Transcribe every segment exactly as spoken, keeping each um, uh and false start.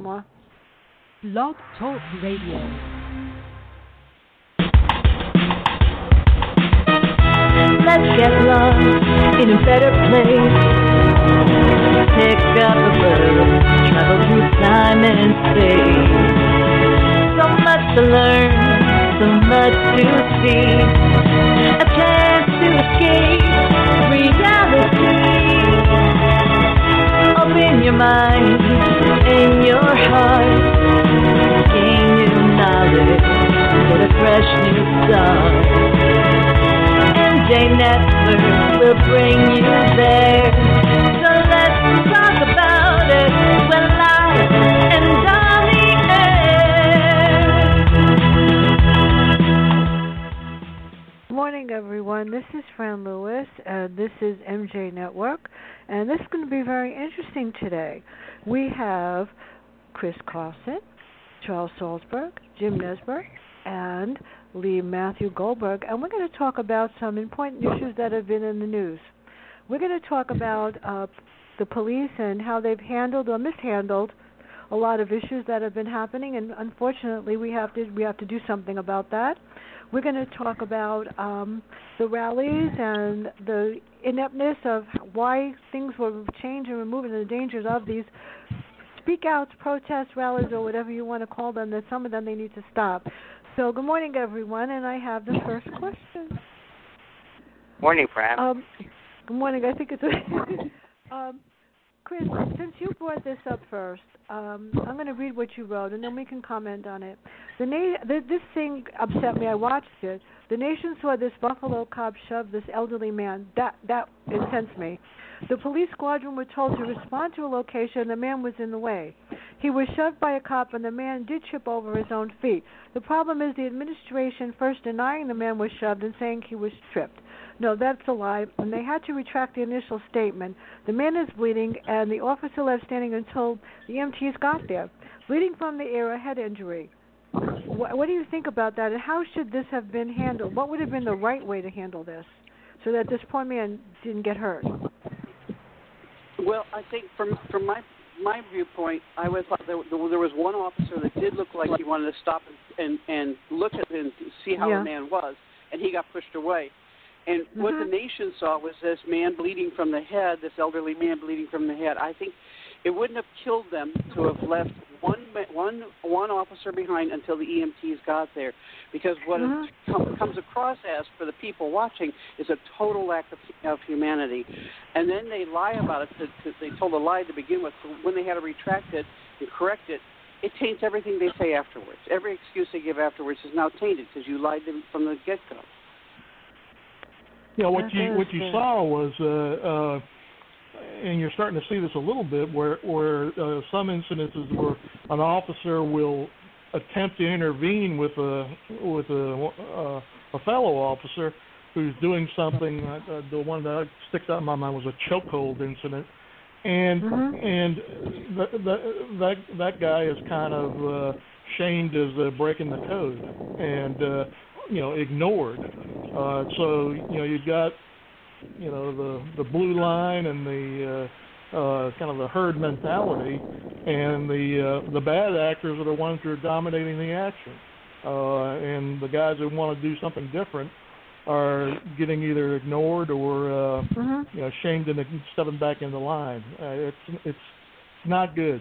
more. Blog Talk Radio. Let's get lost in a better place. Pick up a book, travel through time and space. So much to learn, so much to see. A chance to escape reality. Open your mind and your heart. Gain new knowledge, get a fresh new start. M J Network will bring you there. So let's talk about it. We're live and on the Good morning, everyone. This is Fran Lewis, and this is M J Network, and this is going to be very interesting today. We have Chris Carson, Charles Salzberg, Jim Nesber, and Lee Matthew Goldberg, and we're going to talk about some important issues that have been in the news. We're going to talk about uh, the police and how they've handled or mishandled a lot of issues that have been happening, and unfortunately, we have to we have to do something about that. We're going to talk about um, the rallies and the ineptness of why things were changed and removed and the dangers of these speak outs, protests, rallies, or whatever you want to call them, that some of them they need to stop. So good morning, everyone, and I have the first question. Morning, Fran. Um, good morning. I think it's um, Chris, since you brought this up first, um, I'm going to read what you wrote, and then we can comment on it. The na- th- This thing upset me. I watched it. The nation saw this Buffalo cop shove this elderly man. That that incensed me. The police squadron were told to respond to a location. The man was in the way. He was shoved by a cop, and the man did trip over his own feet. The problem is the administration first denying the man was shoved and saying he was tripped. No, that's a lie, and they had to retract the initial statement. The man is bleeding, and the officer left standing until the E M Ts got there. Bleeding from the ear, a head injury. What, what do you think about that, and how should this have been handled? What would have been the right way to handle this so that this poor man didn't get hurt? Well, I think from from my my viewpoint, I was like there, there was one officer that did look like he wanted to stop and and, and look at and see how yeah. the man was, and he got pushed away. And mm-hmm. what the nation saw was this man bleeding from the head, this elderly man bleeding from the head. I think it wouldn't have killed them to have left one one one officer behind until the E M Ts got there, because what mm-hmm. it com- comes across as for the people watching is a total lack of, of humanity. And then they lie about it. To, to, they told a lie to begin with. So when they had to retract it and correct it, it taints everything they say afterwards. Every excuse they give afterwards is now tainted because you lied to them from the get-go. Yeah, what you what you saw was, uh, uh, and you're starting to see this a little bit, where where uh, some incidences where an officer will attempt to intervene with a with a uh, a fellow officer who's doing something. Uh, the one that sticks out in my mind was a chokehold incident, and mm-hmm. and the, the, that that guy is kind of uh, shamed as uh, breaking the code, and uh, you know, ignored. Uh, so, you know, you've got, you know, the, the blue line and the uh, uh, kind of the herd mentality, and the uh, the bad actors are the ones who are dominating the action. Uh, and the guys who want to do something different are getting either ignored or, uh, mm-hmm. you know, shamed into stepping back in the line. Uh, it's it's not good.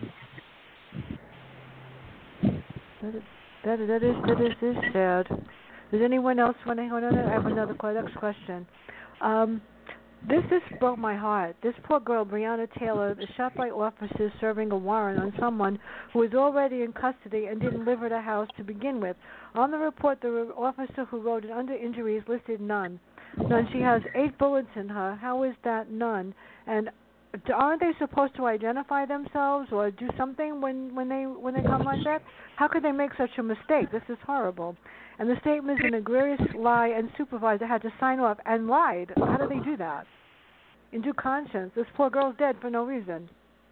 That is, that is, that is, that is, is sad. Does anyone else want to? I have another next question. Um, this this broke my heart. This poor girl, Breonna Taylor, is shot by officers serving a warrant on someone who was already in custody and didn't live at her house to begin with. On the report, the officer who wrote it under injuries listed none. None. She has eight bullets in her. How is that none? And aren't they supposed to identify themselves or do something when, when they when they come like that? How could they make such a mistake? This is horrible. And the statement is an egregious lie, and supervisor had to sign off and lied. How do they do that? In due conscience, this poor girl's dead for no reason.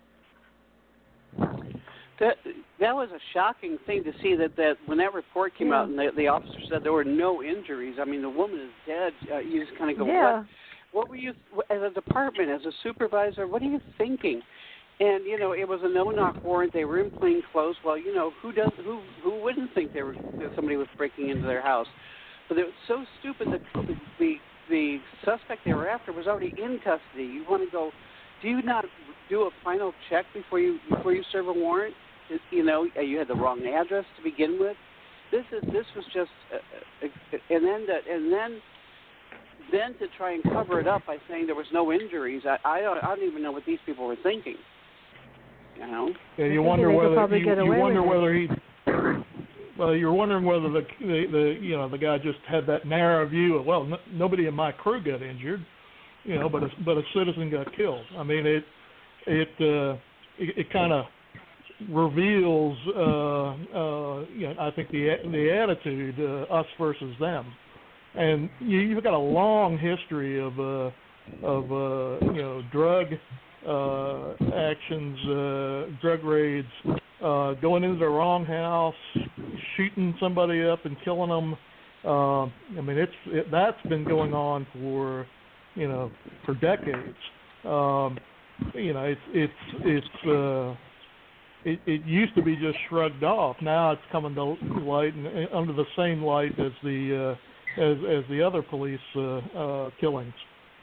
That that was a shocking thing to see that, that when that report came yeah. out and the, the officer said there were no injuries. I mean, the woman is dead. Uh, you just kind of go, yeah. what? What were you, as a department, as a supervisor, what are you thinking? And you know, it was a no-knock warrant. They were in plain clothes. Well, you know, who does who who wouldn't think they were that somebody was breaking into their house? But it was so stupid that the the, the suspect they were after was already in custody. You want to go? Do you not do a final check before you before you serve a warrant? You know, you had the wrong address to begin with. This is this was just, uh, and then the, and then. Then to try and cover it up by saying there was no injuries, I, I don't, I don't even know what these people were thinking. You know. Yeah, you wonder whether you, you wonder whether he. Well, you're wondering whether the, the the you know the guy just had that narrow view of, well, no, nobody in my crew got injured, you know, but a, but a citizen got killed. I mean, it it uh, it, it kind of reveals, uh, uh, you know, I think the the attitude, uh, us versus them. And you, you've got a long history of uh, of uh, you know drug uh, actions, uh, drug raids, uh, going into the wrong house, shooting somebody up and killing them. Uh, I mean, it's it, that's been going on for you know for decades. Um, you know, it's it's it's uh, it, it used to be just shrugged off. Now it's coming to light and, and under the same light as the uh, As as the other police uh, uh, killings.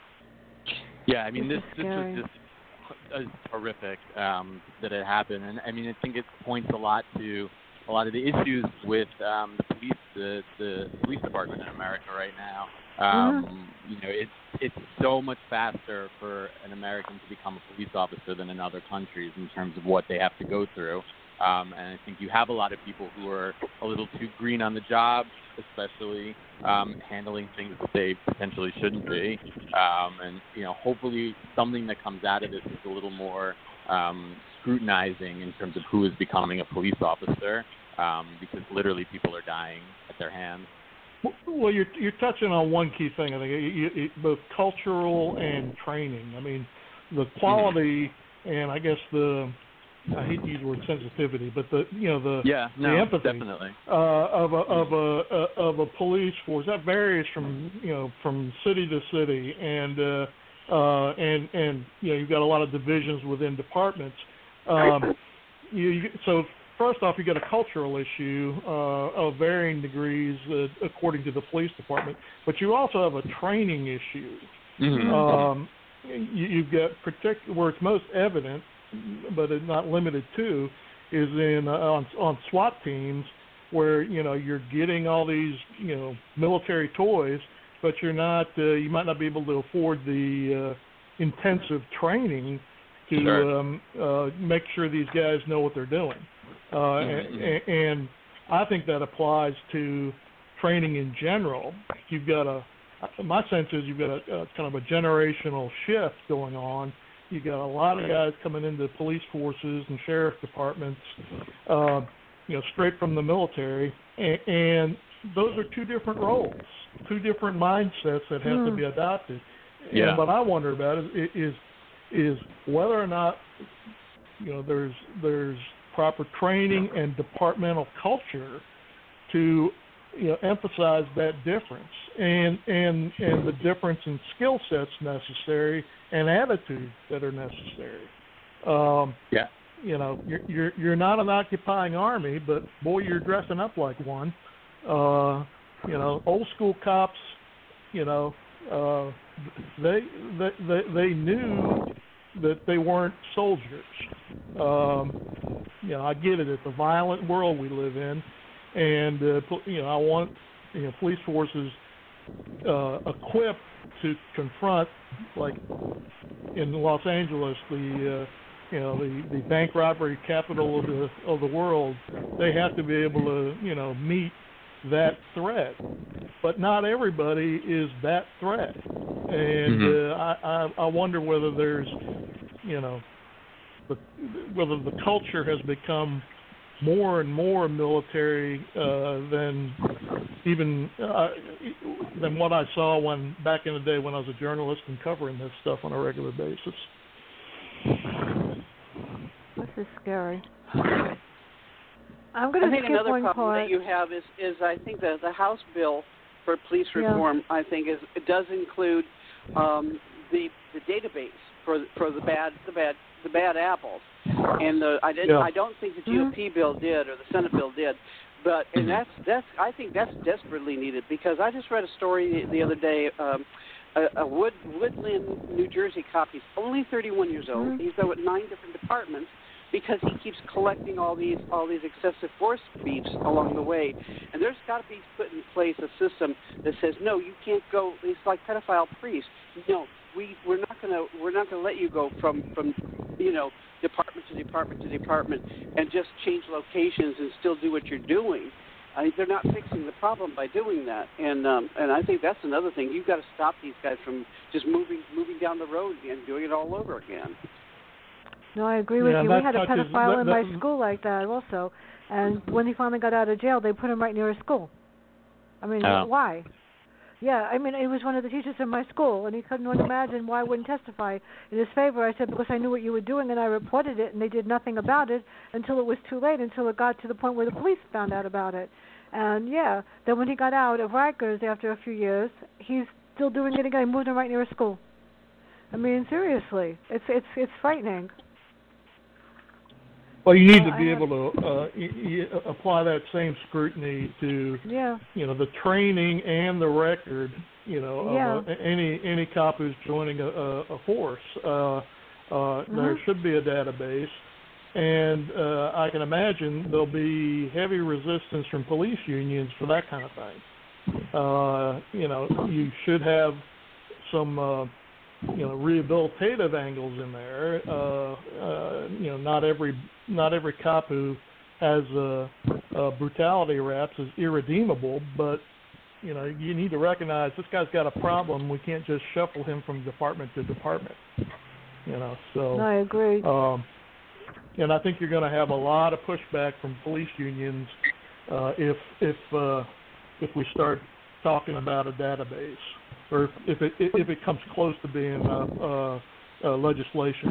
Yeah, I mean this this this was just uh, horrific um, that it happened, and I mean I think it points a lot to a lot of the issues with um, the police the the police department in America right now. Um, mm-hmm. You know, it's it's so much faster for an American to become a police officer than in other countries in terms of what they have to go through. Um, and I think you have a lot of people who are a little too green on the job, especially um, handling things that they potentially shouldn't be. Um, and, you know, hopefully something that comes out of this is a little more um, scrutinizing in terms of who is becoming a police officer, um, because literally people are dying at their hands. Well, you're you're touching on one key thing. I think you, you, both cultural and training. I mean, the quality mm-hmm. and I guess the I hate to use the word sensitivity, but the you know the yeah, no, the empathy definitely. Uh, of a of a uh, of a police force that varies from you know from city to city, and uh, uh, and and you know you've got a lot of divisions within departments. Um, you, you so first off, you got a cultural issue uh, of varying degrees uh, according to the police department, but you also have a training issue. Mm-hmm. Um, you, you've got partic- where it's most evident, but it's not limited to, is in uh, on on SWAT teams where you know you're getting all these you know military toys, but you're not uh, you might not be able to afford the uh, intensive training to sure. um, uh, make sure these guys know what they're doing, uh, mm-hmm. and, and I think that applies to training in general. You've got a my sense is you've got a, a kind of a generational shift going on. You got a lot of guys coming into police forces and sheriff departments, uh, you know, straight from the military, and, and those are two different roles, two different mindsets that have mm. to be adopted. Yeah. And what I wonder about is, is is whether or not you know there's there's proper training and departmental culture to you know emphasize that difference and and and the difference in skill sets necessary and attitudes that are necessary. Um, yeah. You know, you're, you're you're not an occupying army, but boy, you're dressing up like one. Uh, you know, old school cops. You know, uh, they, they they they knew that they weren't soldiers. Um, you know, I get it. It's a violent world we live in, and uh, you know, I want you know police forces uh, equipped to confront, like in Los Angeles, the uh, you know the, the bank robbery capital of the of the world. They have to be able to you know meet that threat, but not everybody is that threat, and mm-hmm. uh, I, I I wonder whether there's you know the, whether the culture has become more and more military uh, than even uh, than what I saw when back in the day when I was a journalist and covering this stuff on a regular basis. This is scary. I'm going to I think skip another one problem part. that you have is, is I think the the House bill for police reform yeah. I think is it does include um, the the database for for the bad the bad the bad apples. And the I didn't Yeah. I don't think the G O P bill did or the Senate bill did. But and that's that's I think that's desperately needed, because I just read a story the other day. Um, a, a Wood, Woodland, New Jersey cop. He's only thirty-one years old. Mm-hmm. He's there with nine different departments because he keeps collecting all these all these excessive force beefs along the way. And there's got to be put in place a system that says no, you can't go. It's like pedophile priests. No, we we're not gonna we're not gonna let you go from from you know. department to department to department and just change locations and still do what you're doing. I think they're not fixing the problem by doing that, and um, and I think that's another thing. You've got to stop these guys from just moving moving down the road and doing it all over again. No, I agree with Yeah, you. We that had a touches- pedophile that- in that- my school like that also, and when he finally got out of jail, they put him right near his school. I mean, Oh. why? Yeah, I mean, it was one of the teachers in my school, and he couldn't imagine why I wouldn't testify in his favor. I said, because I knew what you were doing, and I reported it, and they did nothing about it until it was too late, until it got to the point where the police found out about it. And, yeah, then when he got out of Rikers after a few years, he's still doing it again. He moved him right near his school. I mean, seriously, it's it's it's frightening. Well, you need Well, to be I able to uh, y- y- apply that same scrutiny to, Yeah. you know, the training and the record, you know, Yeah. of uh, any any cop who's joining a, a, a force. Uh, uh, Mhm. There should be a database, and uh, I can imagine there'll be heavy resistance from police unions for that kind of thing. Uh, you know, you should have some. Uh, you know, rehabilitative angles in there. Uh, uh, you know, not every not every cop who has a, a brutality raps is irredeemable, but you know, you need to recognize this guy's got a problem. We can't just shuffle him from department to department. You know, so. No, I agree. Um, and I think you're going to have a lot of pushback from police unions uh, if if uh, if we start talking about a database, or if it if it comes close to being uh, uh, uh, legislation.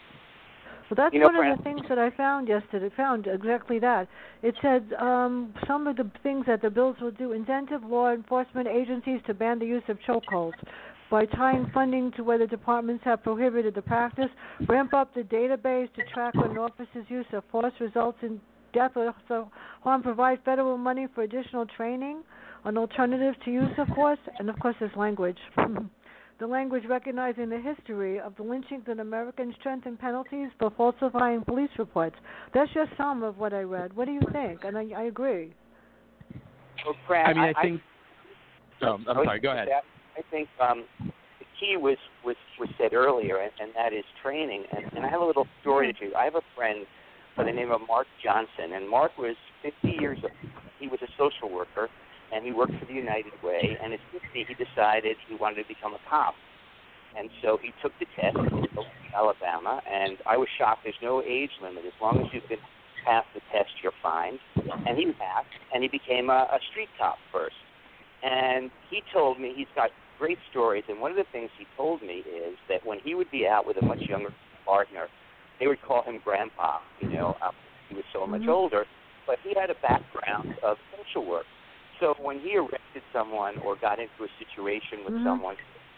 Well, that's You know, one of Fran- the things that I found yesterday. Found exactly that. It said um, some of the things that the bills will do: incentive law enforcement agencies to ban the use of chokeholds by tying funding to whether departments have prohibited the practice, ramp up the database to track when an officer's use of force results in death or so harm, provide federal money for additional training on alternatives to use of force, and of course there's language. The language recognizing the history of the lynchings in American strengthened penalties for falsifying police reports. That's just some of what I read. What do you think? And I, I agree. Well, Brad, I mean, I think. Oh, I'm I- sorry. Go ahead. I think um, the key was, was, was said earlier, and, and that is training. And, and I have a little story to tell you. I have a friend by the name of Mark Johnson, and Mark was fifty years old. He was a social worker, and he worked for the United Way. And at fifty, he decided he wanted to become a cop. And so he took the test in Alabama, and I was shocked. There's no age limit. As long as you can pass the test, you're fine. And he passed, and he became a, a street cop first. And he told me, he's got great stories, and one of the things he told me is that when he would be out with a much younger partner, they would call him Grandpa, you know, uh, he was so much older, but he had a background of social work. So when he arrested someone or got into a situation with Mhm. someone,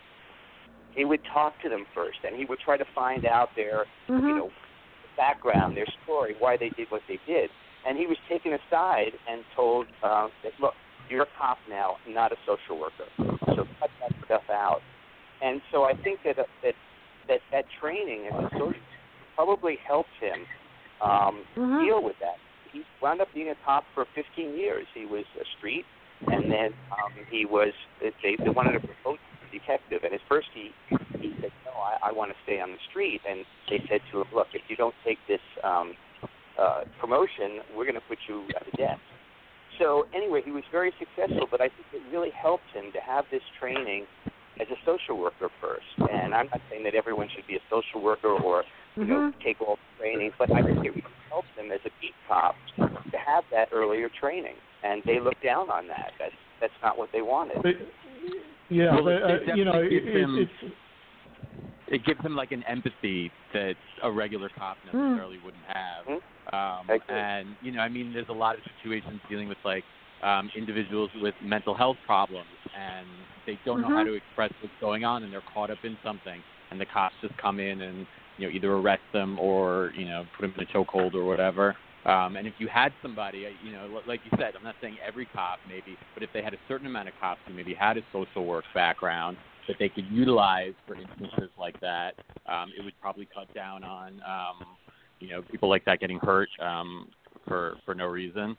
he would talk to them first, and he would try to find out their, Mhm. you know, background, their story, why they did what they did. And he was taken aside and told uh, that, look, you're a cop now, not a social worker. So cut that stuff out. And so I think that uh, that, that that training as a social probably helped him um, Mhm. deal with that. He wound up being a cop for fifteen years. He was a street, and then um, he was they, they wanted to promote him to detective. And at first he he said, no, I, I want to stay on the street. And they said to him, look, if you don't take this um, uh, promotion, we're going to put you at a desk. So anyway, he was very successful, but I think it really helped him to have this training as a social worker first. And I'm not saying that everyone should be a social worker or you know Mhm. take all the training, but I think it really helped him as a beat cop to have that earlier training. And they looked down on that. That's that's not what they wanted. They, yeah, Well, they, it uh, you know, definitely it, gives him- it, it's It gives him like an empathy that a regular cop necessarily wouldn't have. Mhm. Um, I agree. and you know, I mean, there's a lot of situations dealing with like um, individuals with mental health problems, and they don't know how Mhm. to express what's going on, and they're caught up in something, and the cops just come in and you know, either arrest them or, you know, put them in a chokehold or whatever. Um, and if you had somebody, you know, like you said, I'm not saying every cop maybe, but if they had a certain amount of cops who maybe had a social work background that they could utilize for instances like that, um, it would probably cut down on, um, you know, people like that getting hurt um, for for no reason.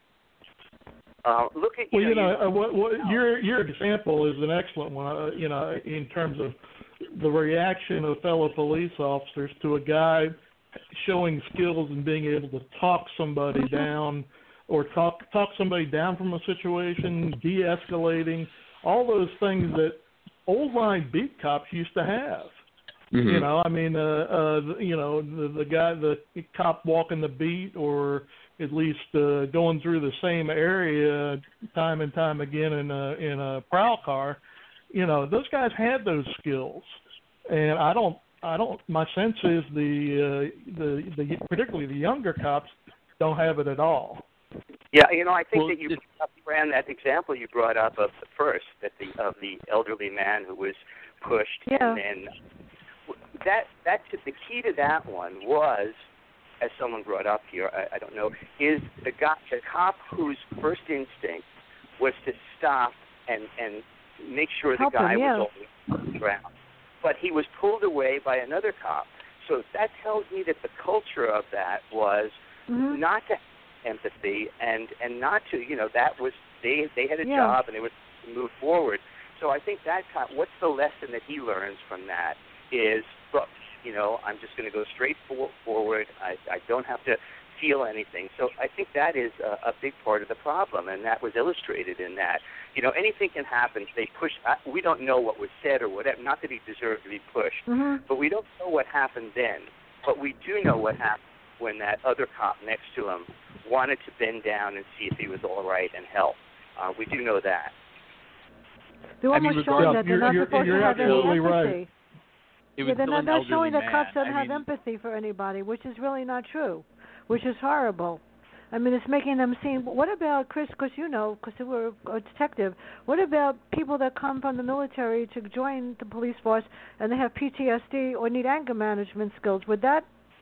Uh, look at you well, you know, know, uh, what, what, your your example is an excellent one. Uh, you know, in terms of the reaction of fellow police officers to a guy showing skills and being able to talk somebody down, or talk talk somebody down from a situation, de-escalating, all those things that old line beat cops used to have. Mm-hmm. You know, I mean, uh, uh, you know, the, the guy, the cop walking the beat, or at least uh, going through the same area time and time again in a in a prowl car. You know, those guys had those skills, and I don't. I don't. My sense is the uh, the the particularly the younger cops don't have it at all. Yeah, you know, I think well, that you ran that example you brought up of the first, that the of the elderly man who was pushed, yeah. and then that that the key to that one was, as someone brought up here, I, I don't know, is the guy, the cop whose first instinct was to stop and and make sure Help the guy him, yeah. was on the ground. But he was pulled away by another cop. So that tells me that the culture of that was mm-hmm. not to have empathy and, and not to, you know, that was, they they had a yeah. job and they would move forward. So I think that cop, what's the lesson that he learns from that is, look, you know, I'm just going to go straight for, forward. I, I don't have to feel anything. So I think that is a, a big part of the problem, and that was illustrated in that. You know, anything can happen. They push. We don't know what was said or whatever. Not that he deserved to be pushed, mm-hmm. but we don't know what happened then. But we do know what happened when that other cop next to him wanted to bend down and see if he was all right and help. Uh, we do know that. They're I mean, almost showing that they're not you're, supposed you're to have any absolutely empathy. Right. It was yeah, they're still not, an they're elderly showing that man. cops don't I have mean, empathy for anybody, which is really not true, which is horrible. I mean, it's making them seem. What about, Chris, because you know, because you were a detective, what about people that come from the military to join the police force and they have P T S D or need anger management skills? Would that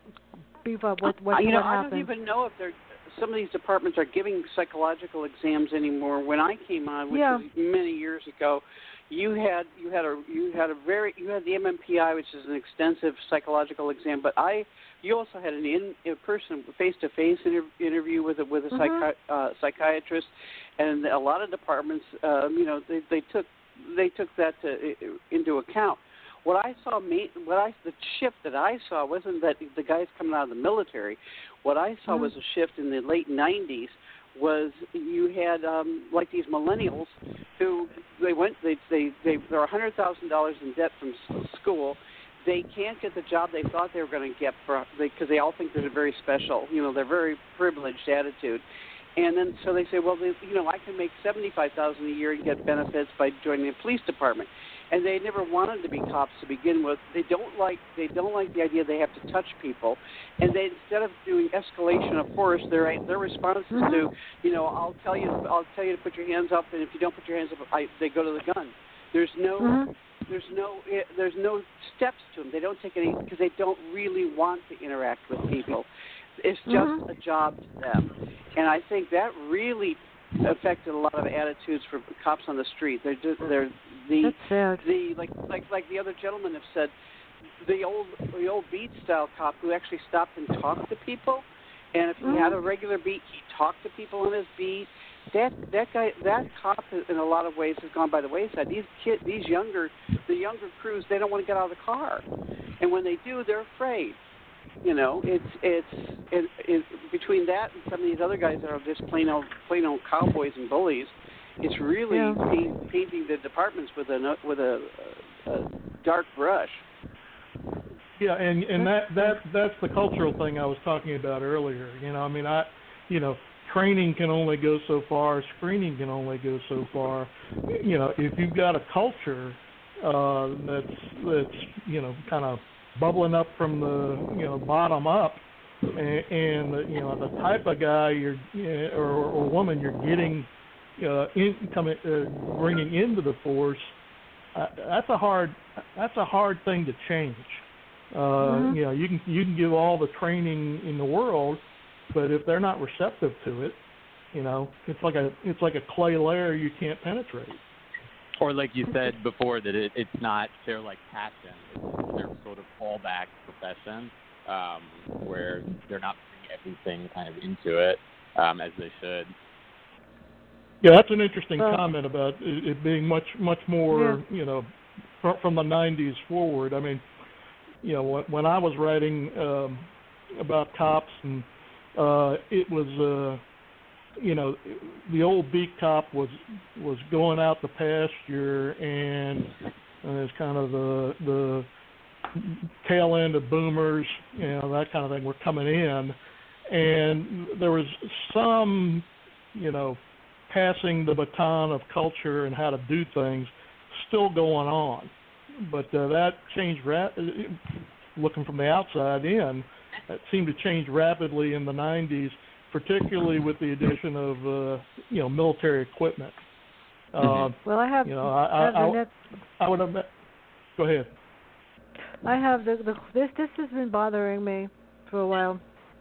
beef up with what, you what know, happens? I don't even know if they're, some of these departments are giving psychological exams anymore. When I came on, which yeah. was many years ago, you had you had a you had a very you had the M M P I, which is an extensive psychological exam, but I you also had an in, in person face to face interview with a with a mm-hmm. psychi- uh, psychiatrist, and a lot of departments, um, you know, they, they took they took that to, into account. What I saw, what I the shift that I saw wasn't that the guys coming out of the military. What I saw mm-hmm. was a shift in the late nineties. Was you had um, like these millennials who they went they they they they're a hundred thousand dollars in debt from school. They can't get the job they thought they were going to get for because they, they all think they're very special. You know, they're very privileged attitude. And then so they say, well, they, you know, I can make seventy-five thousand dollars a year and get benefits by joining the police department. And they never wanted to be cops to begin with. They don't like they don't like the idea they have to touch people. And they instead of doing escalation of force, their their response is mm-hmm. to, you know, I'll tell you I'll tell you to put your hands up, and if you don't put your hands up, I, they go to the gun. There's no mm-hmm. there's no there's no steps to them. They don't take any because they don't really want to interact with people. It's just mm-hmm. a job to them. And I think that really affected a lot of attitudes for cops on the street. They're just, they're the That's sad. the like like like the other gentlemen have said, the old the old beat style cop who actually stopped and talked to people, and if he mm-hmm. had a regular beat, he talked to people on his beat. That that guy that cop in a lot of ways has gone by the wayside. These kid these younger the younger crews, they don't want to get out of the car, and when they do, they're afraid. You know, it's it's it, it, between that and some of these other guys that are just plain old plain old cowboys and bullies. It's really yeah. paint, painting the departments with a with a, a dark brush. Yeah, and and that that that's the cultural thing I was talking about earlier. You know, I mean, I, you know, training can only go so far, screening can only go so far. You know, if you've got a culture uh, that's that's you know kind of bubbling up from the you know bottom up, and, and you know the type of guy you're or, or woman you're getting uh, in coming uh, bringing into the force, uh, that's a hard that's a hard thing to change. Uh, mm-hmm. You know, you can you can give all the training in the world, but if they're not receptive to it, you know, it's like a it's like a clay layer you can't penetrate. Or like you said before, that it, it's not their like passion; it's their sort of fallback profession, um, where they're not putting everything kind of into it um, as they should. Yeah, that's an interesting uh, comment about it, it being much much more, yeah. you know, fr- from the nineties forward. I mean, you know, when, when I was writing um, about cops, and uh, it was. Uh, You know, the old beat cop was was going out the pasture, and uh, it's kind of the the tail end of boomers, you know, that kind of thing, were coming in, and there was some, you know, passing the baton of culture and how to do things still going on, but uh, that changed. Ra- looking from the outside in, it seemed to change rapidly in the nineties. Particularly with the addition of uh, you know military equipment. Uh, well, I have. You know, I I, have I, I, next, I would have. Go ahead. I have the, the this this has been bothering me for a while,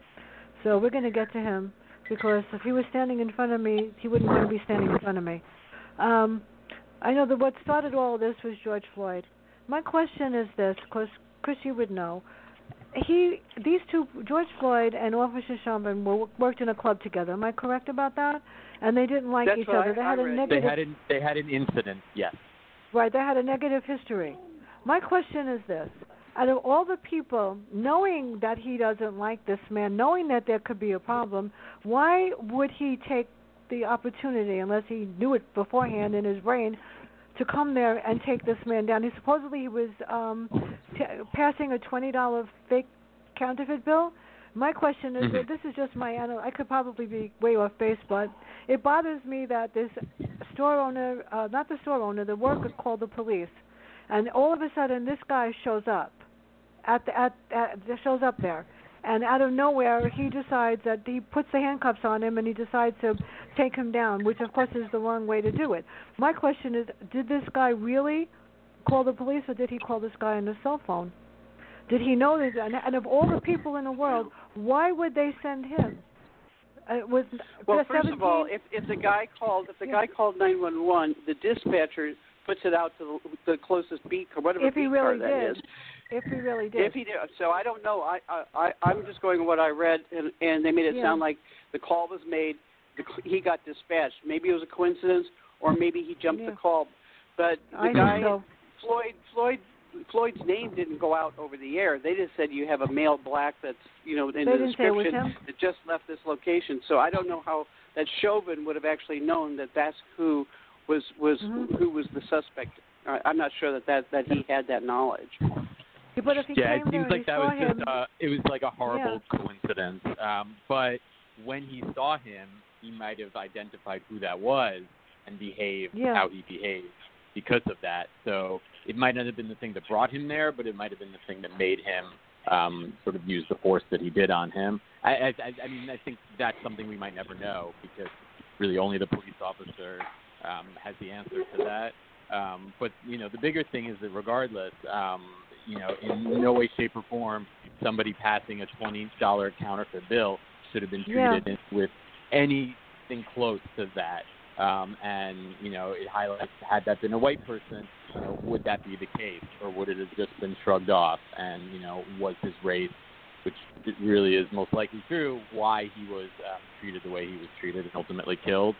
so we're going to get to him because if he was standing in front of me, he wouldn't want to be standing in front of me. Um, I know that what started all of this was George Floyd. My question is this, because Chris, you would know. He, these two, George Floyd and Officer Chauvin, were worked in a club together. Am I correct about that? And they didn't like That's each what other. I, They had I a read. negative. They had an, they had an incident. Yes. Right. They had a negative history. My question is this: out of all the people, knowing that he doesn't like this man, knowing that there could be a problem, why would he take the opportunity, unless he knew it beforehand in his brain, to come there and take this man down? He supposedly he was um, t- passing a twenty dollar fake counterfeit bill. My question is, mm-hmm. this is just my, I could probably be way off base, but it bothers me that this store owner, uh, not the store owner, the worker called the police, and all of a sudden this guy shows up, at the, at, at shows up there. And out of nowhere, he decides that he puts the handcuffs on him and he decides to take him down, which of course is the wrong way to do it. My question is, did this guy really call the police, or did he call this guy on his cell phone? Did he know this? And, and of all the people in the world, why would they send him? Uh, was well, first seventeen of all, if if the guy called, if the yeah. guy called nine one one, the dispatcher puts it out to the, the closest beat car, whatever if he beat really car that did. is. If he really did. If he did. So I don't know. I, I, I'm just going with what I read, and, and they made it yeah. sound like the call was made, the, he got dispatched. Maybe it was a coincidence, or maybe he jumped yeah. the call. But the I guy, so. Floyd, Floyd, Floyd's name didn't go out over the air. They just said you have a male black that's, you know, in they the didn't say it was description him? that just left this location. So I don't know how that Chauvin would have actually known that that's who was was mm-hmm. who was the suspect. I, I'm not sure that, that that he had that knowledge. Yeah, but if he yeah, came it there seems like and that saw was him, just uh, it was like a horrible yeah. coincidence. Um, but when he saw him, he might have identified who that was and behaved yeah. how he behaved because of that. So it might not have been the thing that brought him there, but it might have been the thing that made him um, sort of use the force that he did on him. I, I, I mean, I think that's something we might never know because really only the police officer um, has the answer to that. Um, but, you know, the bigger thing is that regardless, um, you know, in no way, shape, or form, somebody passing a twenty dollar counterfeit bill should have been treated yeah. with anything close to that. Um, and, you know, it highlights, had that been a white person, you know, would that be the case? Or would it have just been shrugged off? And, you know, was his race, which really is most likely true, why he was um, treated the way he was treated and ultimately killed?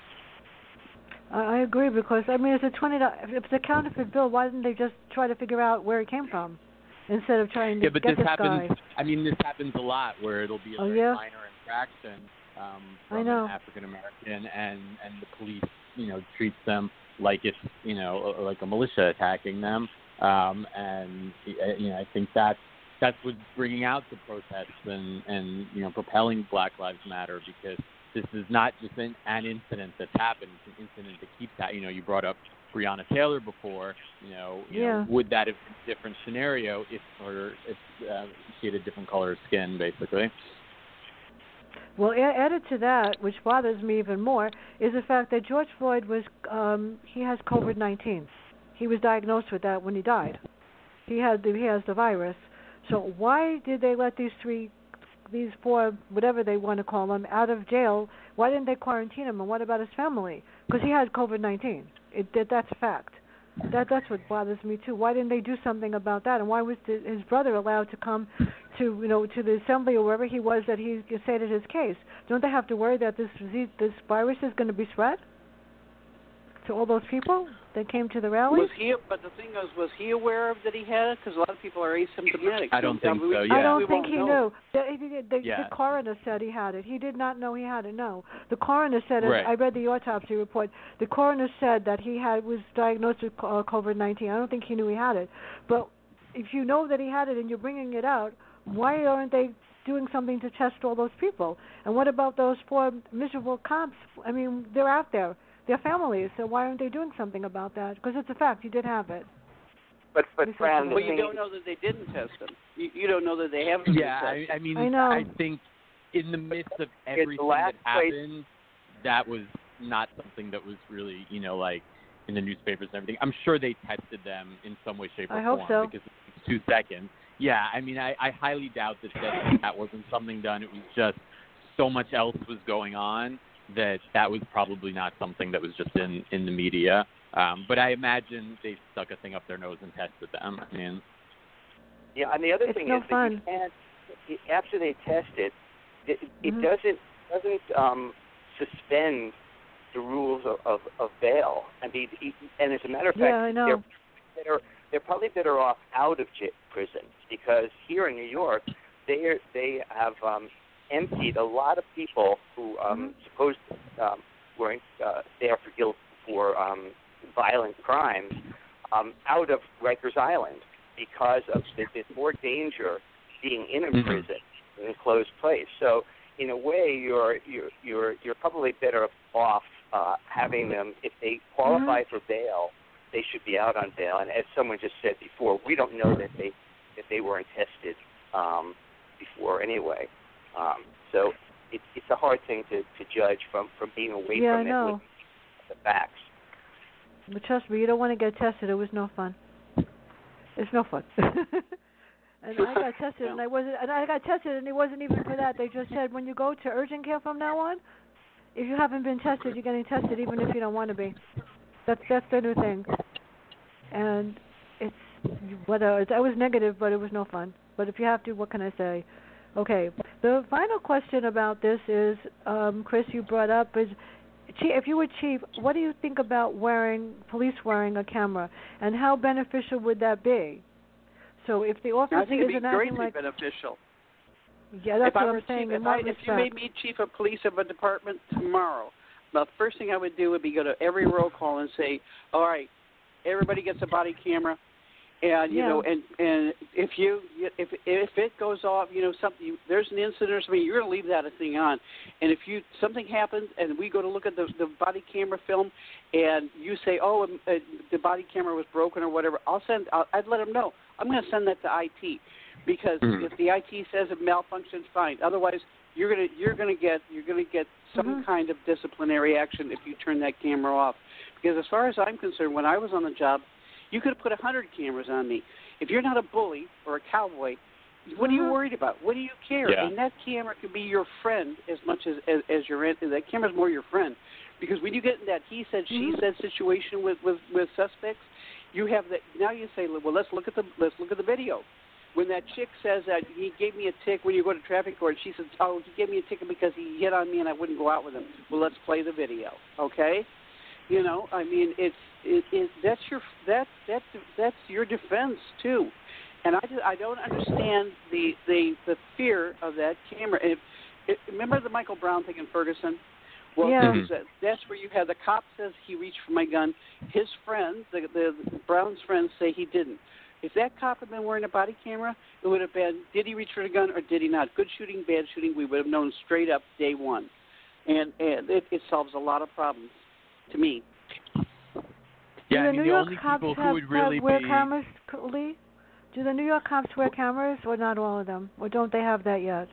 I agree because, I mean, it's a twenty dollars, if it's a counterfeit bill, why didn't they just try to figure out where it came from instead of trying to yeah, but get this, this happens, guy? I mean, this happens a lot where it'll be a oh, very yeah? minor infraction um, I from know. an African-American, and, and the police, you know, treats them like it's, you know, like a militia attacking them. Um, and, you know, I think that's, that's what's bringing out the protests and, and, you know, propelling Black Lives Matter, because this is not just an, an incident that's happened. It's an incident that keeps that. You know, you brought up Breonna Taylor before. You know, you yeah. know, would that have been a different scenario if her if uh, she had a different color of skin, basically? Well, added to that, which bothers me even more, is the fact that George Floyd was um, he has COVID nineteen. He was diagnosed with that when he died. He had the, he has the virus. So why did they let these three, these four, whatever they want to call them, out of jail? Why didn't they quarantine him? And what about his family? Because he had COVID nineteen. It, that, that's a fact. That that's what bothers me too. Why didn't they do something about that? And why was the, his brother allowed to come to you know to the assembly or wherever he was that he stated his case? Don't they have to worry that this disease, this virus is going to be spread to all those people that came to the rally? Was he? But the thing is, was he aware of that he had it? Because a lot of people are asymptomatic. I don't so think we, so. Yeah. I don't we think he know. knew. The, the, the, Yeah. the coroner said he had it. He did not know he had it. No, the coroner said. Right. I read the autopsy report. The coroner said that he had was diagnosed with uh, COVID nineteen. I don't think he knew he had it. But if you know that he had it and you're bringing it out, why aren't they doing something to test all those people? And what about those four miserable cops? I mean, they're out there. Their families. So why aren't they doing something about that? Because it's a fact. You did have it. But but You said Fran, something. the Well, you thing don't know that they didn't test him. You, you don't know that they haven't Yeah, been I, tested. I mean, I know. I think in the midst of everything last that place- happened, that was not something that was really, you know, like in the newspapers and everything. I'm sure they tested them in some way, shape, or I hope form so. because it's two seconds. Yeah, I mean, I, I highly doubt that, that that wasn't something done. It was just so much else was going on that that was probably not something that was just in, in the media. Um, but I imagine they stuck a thing up their nose and tested them. I mean, yeah, and the other It's thing no is fun. that you can't. After they test it, it, it Mhm. doesn't doesn't um, suspend the rules of, of, of bail. I mean, e- and as a matter of fact, Yeah, I know. they're better, they're probably better off out of j- prison because here in New York, they are, they have um, emptied a lot of people who um, Mhm. supposed um, were uh, there for guilt for um, violent crimes um, out of Rikers Island because of the, there's more danger being in a Mhm. prison in a closed place. So in a way, you're you're you're you're probably better off uh, having them if they qualify Mhm. for bail. They should be out on bail. And as someone just said before, we don't know that they that they weren't tested um, before anyway. Um, so it, it's a hard thing to, to judge from, from being away Yeah, I from it know. with the facts. But trust me, you don't want to get tested. It was no fun. It's no fun. And I got tested, and I wasn't. And I got tested, and it wasn't even for that. They just said when you go to urgent care from now on, if you haven't been tested, you're getting tested, even if you don't want to be. That's that's the new thing. And it's whether it's, I was negative, but it was no fun. But if you have to, what can I say? Okay. The final question about this is, um, Chris, you brought up is, if you were chief, what do you think about wearing police wearing a camera, and how beneficial would that be? So if the officer I think it'd be isn't acting greatly like beneficial. yeah, that's if I what were I'm saying. chief, in if, I, one if you respect. made me chief of police of a department tomorrow, the first thing I would do would be go to every roll call and say, all right, everybody gets a body camera, and you Yeah. know, and and if you if if it goes off, you know, something you, there's an incident or something, you're going to leave that thing on, and if you something happens and we go to look at the the body camera film, and you say, oh, um, uh, the body camera was broken or whatever, I'll send. I'll, I'd let them know. I'm going to send that to I T, because Mhm. if the I T says it malfunctioned, fine. Otherwise, you're gonna you're gonna get you're gonna get some Mhm. kind of disciplinary action if you turn that camera off. Because as far as I'm concerned, when I was on the job, you could have put a hundred cameras on me. If you're not a bully or a cowboy, what are you Mhm. worried about? What do you care? Yeah. And that camera could be your friend as much as as, as your aunt. That camera's more your friend, because when you get in that he said she Mhm. said situation with, with with suspects, you have that. Now you say, well, let's look at the let's look at the video. When that chick says that he gave me a tick when you go to traffic court, she says, oh, he gave me a ticket because he hit on me and I wouldn't go out with him. Well, let's play the video, okay? You know, I mean, it's it, it that's your that that's that's your defense too, and I, do, I don't understand the, the the fear of that camera. If, if, remember the Michael Brown thing in Ferguson? Well, Yeah. there was a, that's where you have the cop says he reached for my gun. His friends, the, the, the Brown's friends, say he didn't. If that cop had been wearing a body camera, it would have been, did he reach for the gun or did he not? Good shooting, bad shooting, we would have known straight up day one. And, and it, it solves a lot of problems to me. yeah, Do I the mean, New the York only cops people have, who would really have wear be cameras, Lee? Do the New York cops wear cameras, or not all of them, or don't they have that yet?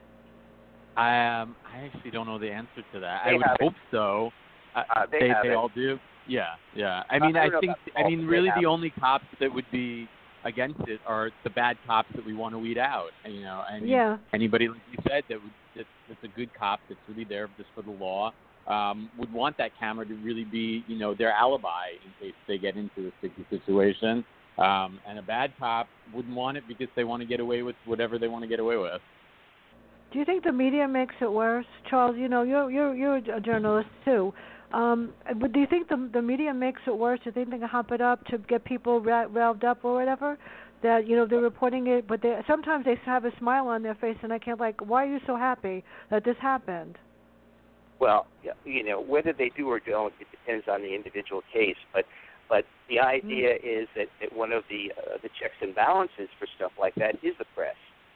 I um, I actually don't know the answer to that. They I would have it. hope so. Uh, Uh, they they have they it. all do. Yeah, yeah. I I mean, don't I know think about I all, mean but they really have the it. only cops that would be against it are the bad cops that we want to weed out. And, you know, I mean, yeah. anybody, like you said, that would, that, that's a good cop that's really there just for the law, um, would want that camera to really be, you know, their alibi in case they get into a sticky situation. Um, and a bad cop wouldn't want it because they want to get away with whatever they want to get away with. Do you think the media makes it worse, Charles? You know, you're you're you're a journalist too. Um, but do you think the the media makes it worse? Do you think they can hump it up to get people revved up or whatever? That, you know, they're reporting it, but they sometimes they have a smile on their face, and I can't, like, why are you so happy that this happened? Well, you know, whether they do or don't, it depends on the individual case. But but the idea mm. is that, that one of the uh, the checks and balances for stuff like that is the press.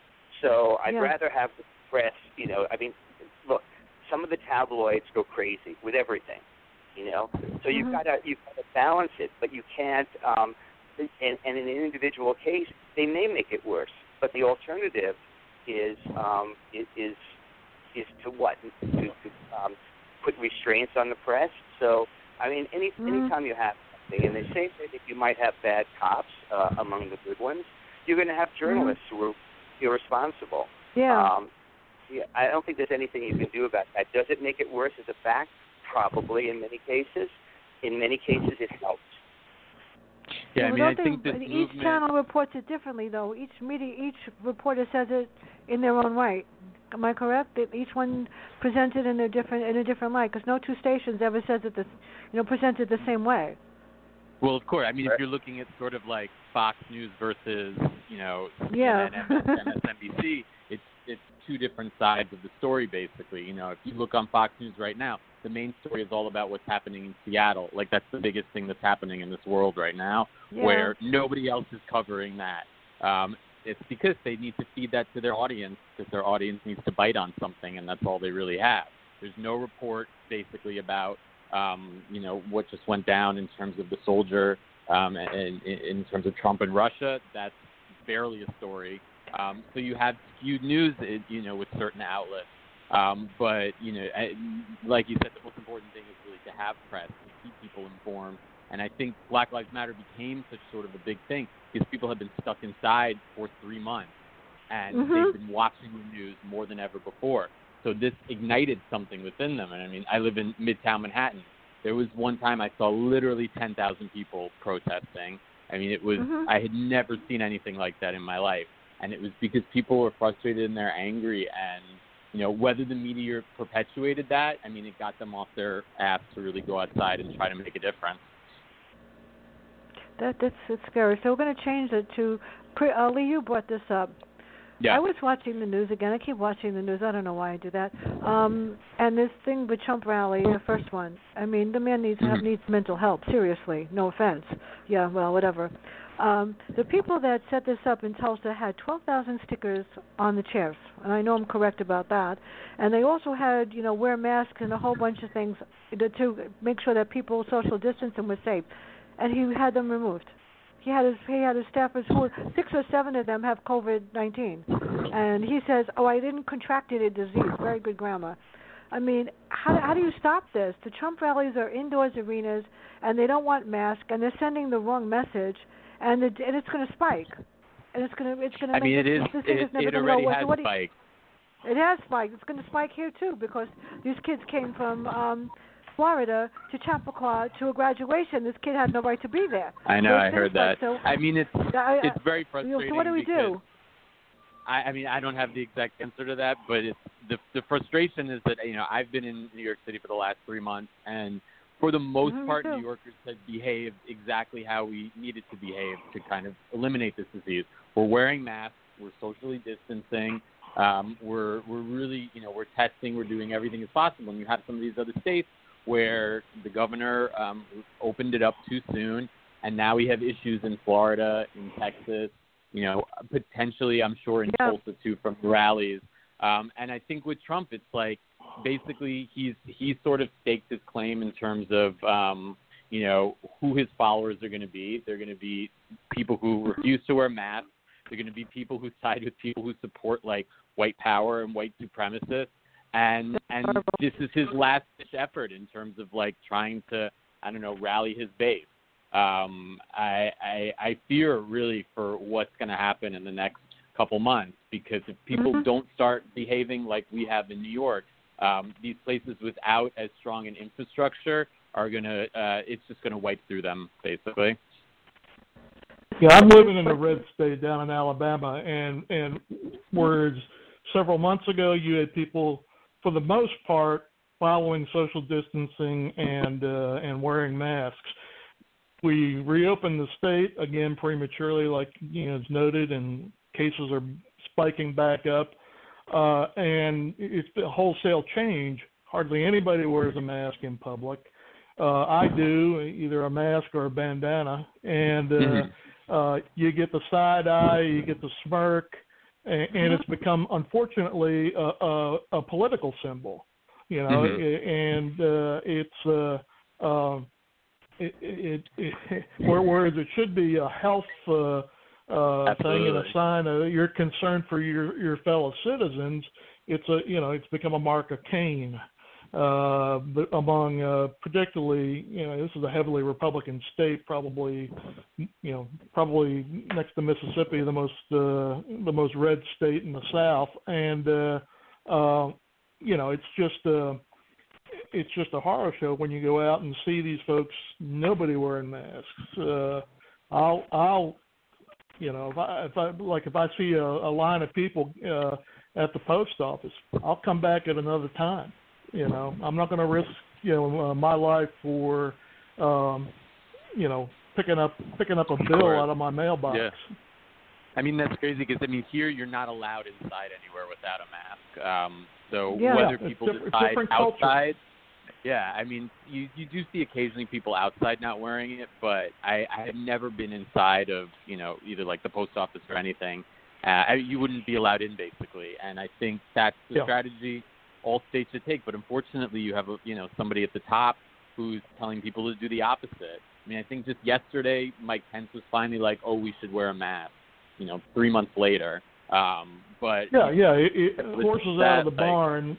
So I'd yeah. rather have the press, you know, I mean, look, some of the tabloids go crazy with everything, you know. So you've mm-hmm. got to you've got to balance it, but you can't. Um, and, and in an individual case, they may make it worse. But the alternative is um, is, is is to what to, to um, put restraints on the press. So I mean, any mm-hmm. anytime you have something, and they say that you might have bad cops uh, among the good ones, you're going to have journalists mm-hmm. who are irresponsible. Yeah. Um, yeah. I don't think there's anything you can do about that. Does it make it worse as a fact? Probably in many cases. In many cases, it helps. Yeah, I mean, I think this each movement... channel reports it differently, though. Each media, each reporter says it in their own right. Am I correct? That each one presents it in a different in a different light, because no two stations ever says it the, you know, present it the same way. Well, of course. I mean, right. if you're looking at sort of like Fox News versus, you know, yeah. C N N, M S N B C, it's it's two different sides of the story, basically. You know, if you look on Fox News right now, the main story is all about what's happening in Seattle. Like, that's the biggest thing that's happening in this world right now, yeah. where nobody else is covering that. Um, it's because they need to feed that to their audience, because their audience needs to bite on something, and that's all they really have. There's no report, basically, about, um, you know, what just went down in terms of the soldier, um, and, and in terms of Trump and Russia. That's barely a story. Um, so you have skewed news, you know, with certain outlets. Um, but, you know, like you said, the most important thing is really to have press, to keep people informed. And I think Black Lives Matter became such sort of a big thing because people have been stuck inside for three months. And mm-hmm. they've been watching the news more than ever before. So this ignited something within them. And, I mean, I live in Midtown Manhattan. There was one time I saw literally ten thousand people protesting. I mean, it was mm-hmm. I had never seen anything like that in my life. And it was because people were frustrated and they're angry. And, you know, whether the media perpetuated that, I mean, it got them off their ass to really go outside and try to make a difference. That that's, that's scary. So we're going to change it to, uh, Lee, you brought this up. Yeah. I was watching the news again. I keep watching the news. I don't know why I do that. Um, and this thing with Trump rally, the first one. I mean, the man needs mm-hmm. needs mental help. Seriously, no offense. Yeah, well, whatever. Um, the people that set this up in Tulsa had twelve thousand stickers on the chairs, and I know I'm correct about that. And they also had, you know, wear masks and a whole bunch of things to, to make sure that people social distance and were safe. And he had them removed. He had his he had his staffers who six or seven of them have COVID nineteen, and he says, "Oh, I didn't contract it a disease." Very good grammar. I mean, how how do you stop this? The Trump rallies are indoors arenas, and they don't want masks, and they're sending the wrong message, and the, and it's going to spike, and it's going to it's going to. I mean, it is it, it already has spiked. It has spiked. It's going to spike here too because these kids came from. Um, Florida to Chappaqua to a graduation. This kid had no right to be there. I know, so I heard that. So, I mean, it's I, it's very frustrating. You know, so what do we do? I, I mean, I don't have the exact answer to that, but it's, the the frustration is that, you know, I've been in New York City for the last three months, and for the most mm-hmm, part, New Yorkers have behaved exactly how we needed to behave to kind of eliminate this disease. We're wearing masks, we're socially distancing, um, we're we're really, you know, we're testing, we're doing everything as possible. And you have some of these other states where the governor um, opened it up too soon, and now we have issues in Florida, in Texas, you know, potentially, I'm sure, in yeah. Tulsa, too, from rallies. Um, and I think with Trump, it's like basically he's he's sort of staked his claim in terms of, um, you know, who his followers are going to be. They're going to be people who refuse to wear masks. They're going to be people who side with people who support, like, white power and white supremacists. And and this is his last-ditch effort in terms of, like, trying to, I don't know, rally his base. um, I, I I fear really for what's going to happen in the next couple months, because if people mm-hmm. don't start behaving like we have in New York, um, these places without as strong an infrastructure are going to, uh, it's just going to wipe through them, basically. Yeah, I'm living in a red state down in Alabama, and, and whereas several months ago you had people, for the most part, following social distancing and uh, and wearing masks. We reopened the state again prematurely, like you know, it's noted, and cases are spiking back up. Uh, and it's a wholesale change. Hardly anybody wears a mask in public. Uh, I do, either a mask or a bandana. And uh, mm-hmm. uh, you get the side eye, you get the smirk, and, and it's become, unfortunately, a, a, a political symbol. You know, mm-hmm. and uh, it's uh, uh, it, it, it, whereas it should be a health uh, uh, thing and a sign of your concern for your, your fellow citizens. It's a you know it's become a mark of Cain, uh, but among uh, particularly you know this is a heavily Republican state, probably you know probably next to Mississippi, the most uh, the most red state in the South, and uh, uh, you know it's just uh, it's just a horror show when you go out and see these folks, nobody wearing masks. Uh, I'll I'll You know, if I, if I like, if I see a, a line of people uh, at the post office, I'll come back at another time. You know, I'm not going to risk, you know, uh, my life for, um, you know, picking up picking up a bill out of my mailbox. Yeah. I mean, that's crazy because I mean, here you're not allowed inside anywhere without a mask. Um, so yeah. whether yeah, people it's decide different outside. culture. Yeah, I mean, you, you do see occasionally people outside not wearing it, but I, I have never been inside of, you know, either like the post office or anything. Uh, I, you wouldn't be allowed in, basically, and I think that's the yeah. strategy all states should take. But unfortunately, you have, a, you know, somebody at the top who's telling people to do the opposite. I mean, I think just yesterday, Mike Pence was finally like, oh, we should wear a mask, you know, three months later. Um, but Yeah, yeah, it, it horses that, out of the like, barn.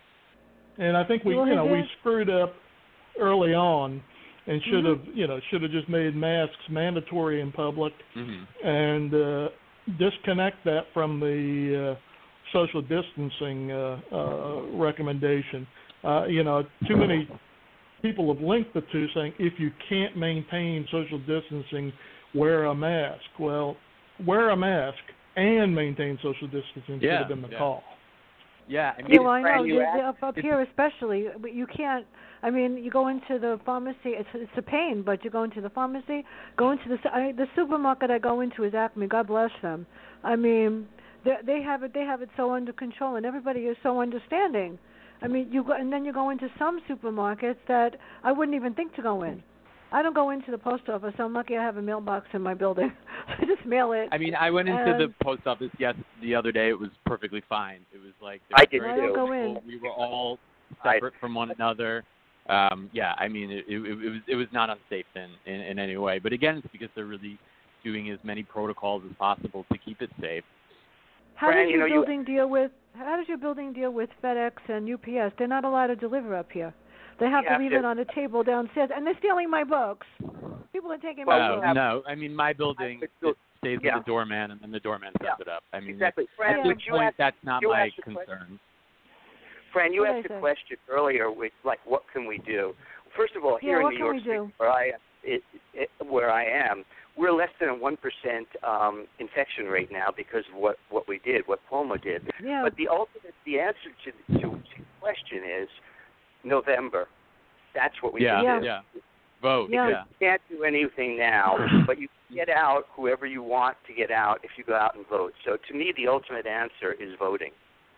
And I think we, well, you know, did. we screwed up early on, and should mm-hmm. have, you know, should have just made masks mandatory in public, mm-hmm. and uh, disconnect that from the uh, social distancing uh, uh, recommendation. Uh, you know, too many people have linked the two, saying if you can't maintain social distancing, wear a mask. Well, wear a mask and maintain social distancing yeah, should have been the yeah. call. Yeah, I mean, yeah, well, I know. you The, ask- the, up, up here especially, but you can't, I mean, you go into the pharmacy, it's it's a pain, but you go into the pharmacy, go into the, I, the supermarket I go into is Acme, God bless them. I mean, they, they have it, they have it so under control, and everybody is so understanding. I mean, you go, and then you go into some supermarkets that I wouldn't even think to go in. I don't go into the post office. I'm lucky I have a mailbox in my building. I just mail it. I mean, I went into and, the post office yes the other day. It was perfectly fine. It was like I did very I don't go people. in. We were all separate from one another. Um, yeah, I mean, it, it, it was it was not unsafe in, in in any way. But again, it's because they're really doing as many protocols as possible to keep it safe. How Fran, does you your know, you- building deal with How does your building deal with FedEx and U P S? They're not allowed to deliver up here. They have You to have leave to- it on a table downstairs, and they're stealing my books. People are taking Well, my No, books. have- no. I mean, my building I- it stays yeah. with the doorman, and then the doorman sets Yeah. it up. I mean, Exactly. Fran, at Yeah. this would you point, ask, that's not you my asked a question? concern. Fran, you What asked did I a say? question earlier, with like, what can we do? First of all, here Yeah, what in New can York we City, do? where I it, it, where I am, we're less than a one percent um, infection rate now because of what, what we did, what Cuomo did. Yeah. But the ultimate, the answer to, to, to the question is November. That's what we Yeah, need Yeah. to do. yeah. Vote. Yeah. Yeah. You can't do anything now, but you can get out whoever you want to get out if you go out and vote. So to me, the ultimate answer is voting.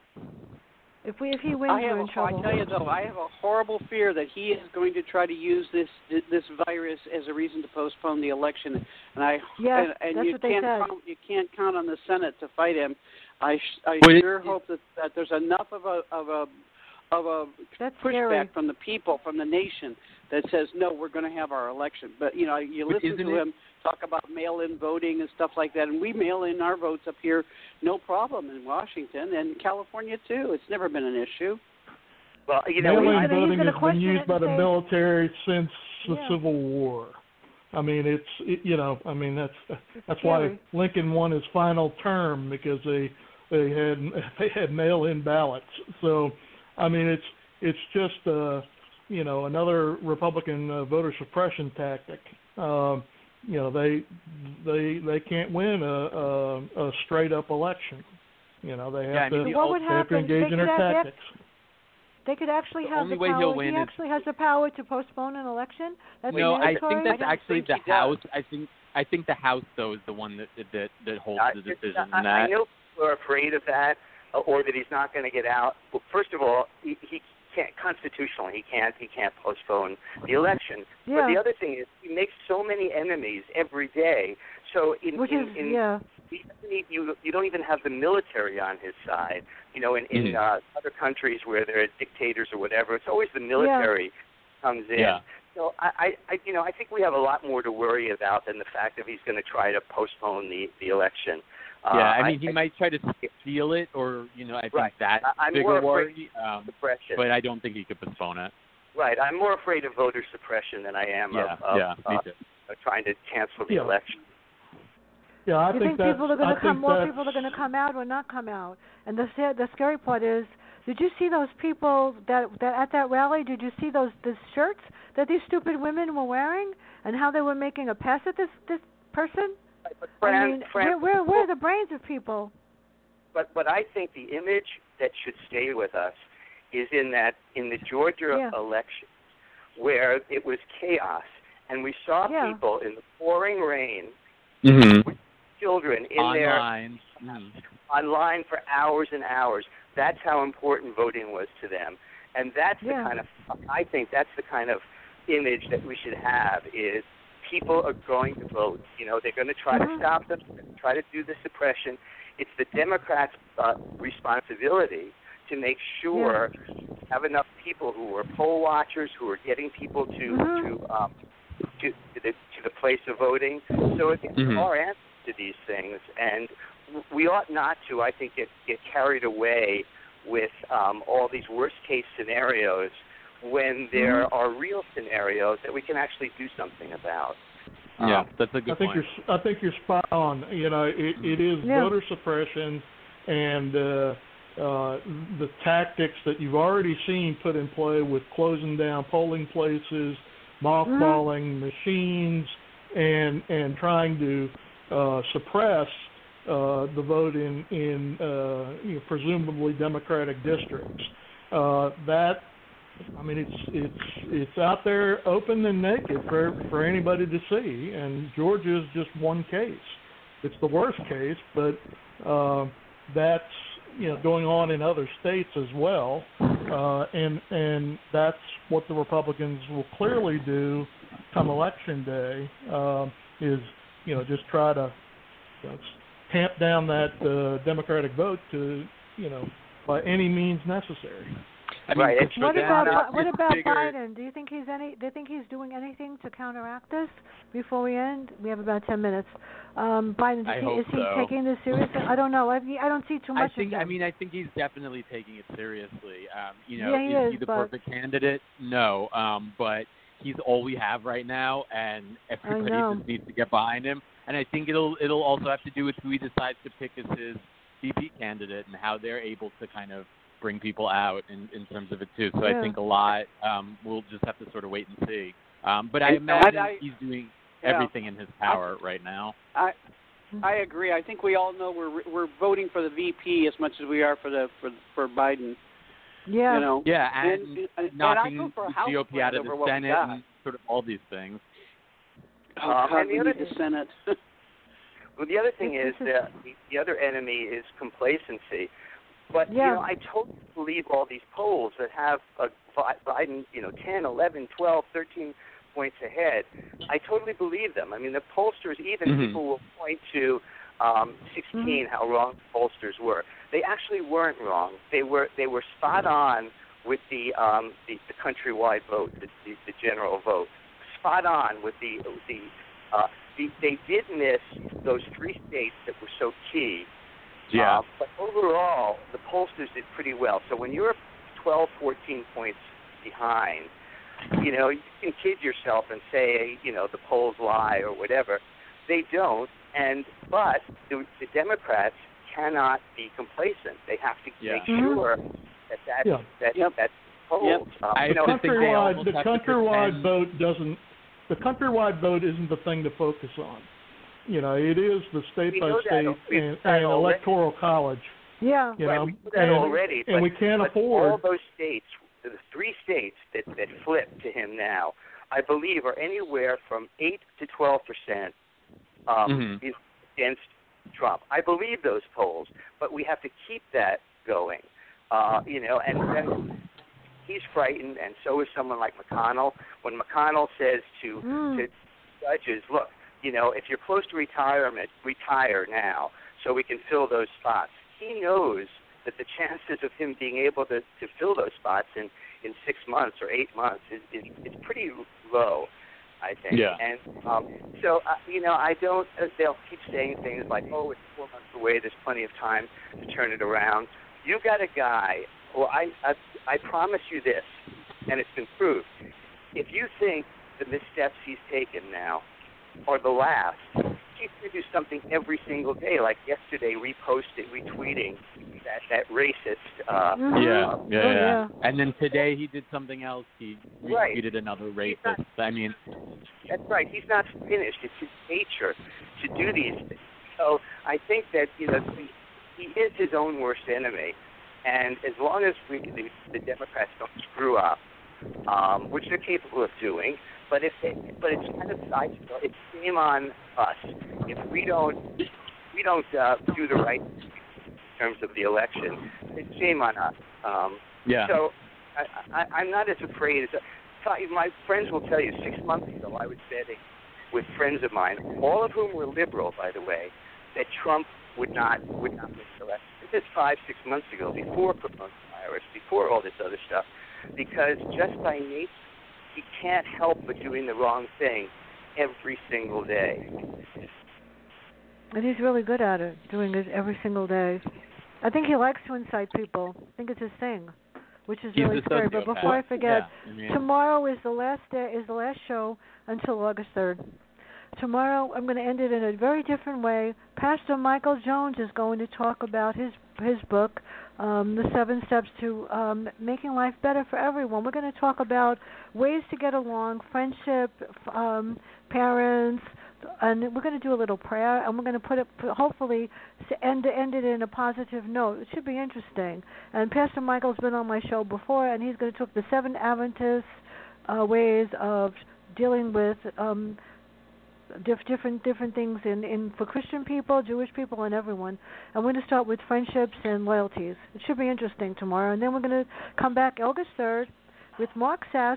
If we if he wins, I have we're a, in trouble. I tell you though, I have a horrible fear that he is going to try to use this this virus as a reason to postpone the election. And I Yeah, and, and that's you what they can't said. count, you can't count on the Senate to fight him. I sh- I Well, it- sure hope that, that there's enough of a of a of a That's pushback scary. from the people, from the nation, that says no, we're going to have our election. But you know, you But listen isn't to it- him talk about mail-in voting and stuff like that, and we mail in our votes up here, no problem in Washington and California too. It's never been an issue. Well, you know, Mail-in I, gonna- he's voting gonna has been question used it by and the say- military since the Yeah. Civil War. I mean, it's it, you know, I mean that's It's that's scary. why Lincoln won his final term, because they they had they had mail-in ballots. So, I mean, it's it's just uh, you know, another Republican uh, voter suppression tactic. Uh, you know, they they they can't win a a, a straight up election. You know, they have Yeah, I mean, to the what would they have to happen? engage They in their could have- tactics. They could actually The have only the way power. he'll He win is- actually has the power to postpone an election. That's No, I mandatory? think that's I don't actually think the he does. House. I think I think the House though is the one that that that holds I, the decision. I, in that. I know people are afraid of that, uh, or that he's not going to get out. Well, first of all, he, he can't constitutionally. He can't. He can't postpone the election. Yeah. But the other thing is, he makes so many enemies every day. So in Which in, is in yeah. he doesn't need- you you don't even have the military on his side. You know, in in Mhm. uh, other countries where there are dictators or whatever, it's always the military comes in. Yeah. So I, I, I, you know, I think we have a lot more to worry about than the fact that he's going to try to postpone the the election. Uh, Yeah, I mean, he might try to steal it, or you know, I think Right. that's I- I'm bigger more worry. Um, suppression. but I don't think he could postpone it. Right. I'm more afraid of voter suppression than I am Yeah, of, of yeah, me uh, too. of trying to cancel the Yeah. election. Yeah, I you think, think that's, people are going I to come? think More that's, people are going to come out or not come out? And the sa- the scary part is, did you see those people that that at that rally? Did you see those the shirts that these stupid women were wearing, and how they were making a pass at this this person? But Fran, I mean, Fran, where where where are the brains of people? But but I think the image that should stay with us is in that in the Georgia Yeah. election, where it was chaos, and we saw Yeah. people in the pouring rain, Mm-hmm. children in there Online. Mhm. online for hours and hours. That's how important voting was to them, and that's Yeah. the kind of I think that's the kind of image that we should have is people are going to vote. You know, they're going to try Mhm. to stop them, they're going to try to do the suppression. It's the Democrats' uh, responsibility to make sure you have enough people who are poll watchers, who are getting people to Mhm. to um, to, to the to the place of voting. So it's Mhm. our answer to these things, and we ought not to, I think, get get carried away with um, all these worst case scenarios when there Mhm. are real scenarios that we can actually do something about. Yeah, Um, that's a good I think point. you're I think you're spot on. You know, it, it is Yeah. voter suppression and uh, uh, the tactics that you've already seen put in play with closing down polling places, mothballing machines, and and trying to uh, suppress uh, the vote in in uh, you know, presumably Democratic districts. Uh, that I mean, it's it's it's out there, open and naked for for anybody to see. And Georgia is just one case. It's the worst case, but uh, that's you know going on in other states as well. Uh, and and that's what the Republicans will clearly do come election day. Uh, is you know just try to you know, tamp down that uh, Democratic vote to you know by any means necessary. I mean, Right, for it's- What them, about it's what about bigger- Biden? Do you think he's any? Do you think he's doing anything to counteract this? Before we end, we have about ten minutes. Um, Biden, I is he, hope is he so. taking this seriously? I don't know. I, I don't see too much I think. of him. I mean, I think he's definitely taking it seriously. Um, you know, Yeah, he is, is, he the but- perfect candidate? No, um, but he's all we have right now, and everybody know. just needs to get behind him. And I think it'll it'll also have to do with who he decides to pick as his V P candidate and how they're able to kind of bring people out in, in terms of it too. So Yeah. I think a lot. Um, we'll just have to sort of wait and see. Um, but I And- and imagine I- he's doing yeah. everything in his power right now. I I agree. I think we all know we're we're voting for the V P as much as we are for the for for Biden. yeah. You know. Yeah, and, And- and- and knocking I go for a the House G O P out of over the what we Senate got. and sort of all these things. Oh, Um, God, and the we other- need the Senate. Well, the other thing This is is- that the, the other enemy is complacency. But Yeah. you know, I totally believe all these polls that have a Bi- Biden, you know, ten, eleven, twelve, thirteen points ahead. I totally believe them. I mean, the pollsters, even Mhm. people will point to um, sixteen, Mhm. how wrong the pollsters were. They actually weren't wrong. They were they were spot on with the um, the, the countrywide vote, the, the, the general vote. Spot on with the the, uh, the they did miss those three states that were so key. Yeah. Uh, but overall, the pollsters did pretty well. So when you're twelve, fourteen points behind, you know, you can kid yourself and say, you know, the polls lie or whatever. They don't, and but the, the Democrats cannot be complacent. They have to Yeah. make sure that that Yeah. that Yep. that's polls. Yep. Um, I you know, just think they countrywide, almost the have to countrywide pretend- vote doesn't. The countrywide vote isn't the thing to focus on. You know, it is the state We by know that. state We've and, done that and already. electoral college. Yeah. You right, know, we do that and, already, and but, we can't but afford. all those states, the three states that that flip to him now, I believe, are anywhere from eight to twelve percent um, Mhm. against Trump. I believe those polls, but we have to keep that going. Uh, you know, and then he's frightened, and so is someone like McConnell. When McConnell says to Mm. to judges, look, you know, if you're close to retirement, retire now so we can fill those spots. He knows that the chances of him being able to, to fill those spots in, in six months or eight months is, is, is pretty low, I think. Yeah. And um, so, uh, you know, I don't, uh, they'll keep saying things like, oh, it's four months away, there's plenty of time to turn it around. You got a guy, well, I, I, I promise you this, and it's been proved. If you think the missteps he's taken now are the last, he's going to do something every single day, like yesterday reposting, retweeting that, that racist. Uh, Mhm. Yeah, uh, yeah, Oh, yeah, yeah. And then today he did something else. He Right. retweeted another He's not- racist. I mean, That's right. He's not finished. It's his nature to do these things. So I think that, you know, he, he is his own worst enemy. And as long as we, the, the Democrats don't screw up, um, which they're capable of doing, but if they, but it's kind of side, it's shame on us if we don't we don't uh, do the right thing in terms of the election. It's shame on us. Um, yeah. So I, I, I'm not as afraid as my friends will tell you. Six months ago, I was betting with friends of mine, all of whom were liberal, by the way, that Trump would not would not win the election. This is five, six months ago, before coronavirus, before all this other stuff, because just by nature, he can't help but doing the wrong thing every single day. And he's really good at it, doing it every single day. I think he likes to incite people. I think it's his thing, which is He's really a scary. But sociopath. before I forget, Yeah, I mean- tomorrow is the last day, is the last show until August third. Tomorrow I'm going to end it in a very different way. Pastor Michael Jones is going to talk about his his book, um, The Seven Steps to um, Making Life Better for Everyone. We're going to talk about ways to get along, friendship, um, parents, and we're going to do a little prayer, and we're going to put it, hopefully, to end end it in a positive note. It should be interesting. And Pastor Michael's been on my show before, and he's going to talk the seven Adventist uh, ways of dealing with um, diff- different different things in, in for Christian people, Jewish people, and everyone. And we're going to start with friendships and loyalties. It should be interesting tomorrow. And then we're going to come back August third with Mark Sass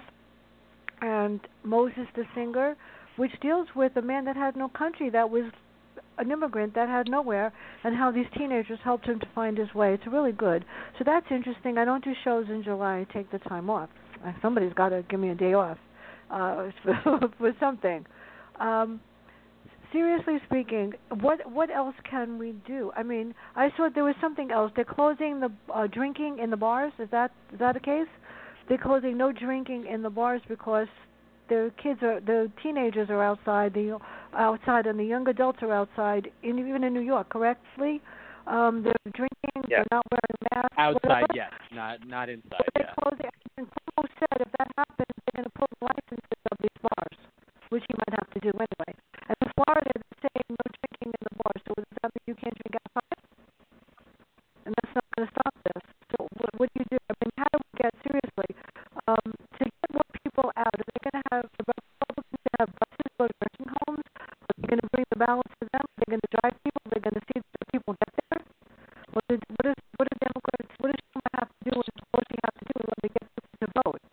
and Moses the Singer, which deals with a man that had no country, that was an immigrant that had nowhere, and how these teenagers helped him to find his way. It's really good. So that's interesting. I don't do shows in July. I take the time off. Somebody's got to give me a day off uh, for something. Um, seriously speaking, what what else can we do? I mean, I saw there was something else. They're closing the uh, drinking in the bars. Is that is that the case? They're closing no drinking in the bars because the kids are the teenagers are outside, the outside, and the young adults are outside. In, even in New York, correctly, um, they're drinking. Yeah. They're not wearing masks. Outside, whatever. yes, not not inside. But they're Yeah. closing. And Cuomo said if that happens, they're going to pull the licenses of these bars, which he might have to do anyway. And in Florida, they're saying no drinking in the bars. So does that mean you can't drink outside? And that's not going to stop this. So what, what do you do? I mean, how do we get seriously um, to get more people out? Are they going to have the Republicans to have buses go to nursing homes? Are they going to bring the balance to them? Are they going to drive people? Are they going to see that people get there? What is what is what is Democrats? What does Schumer have to do? What does Pelosi have to do when they get people to vote?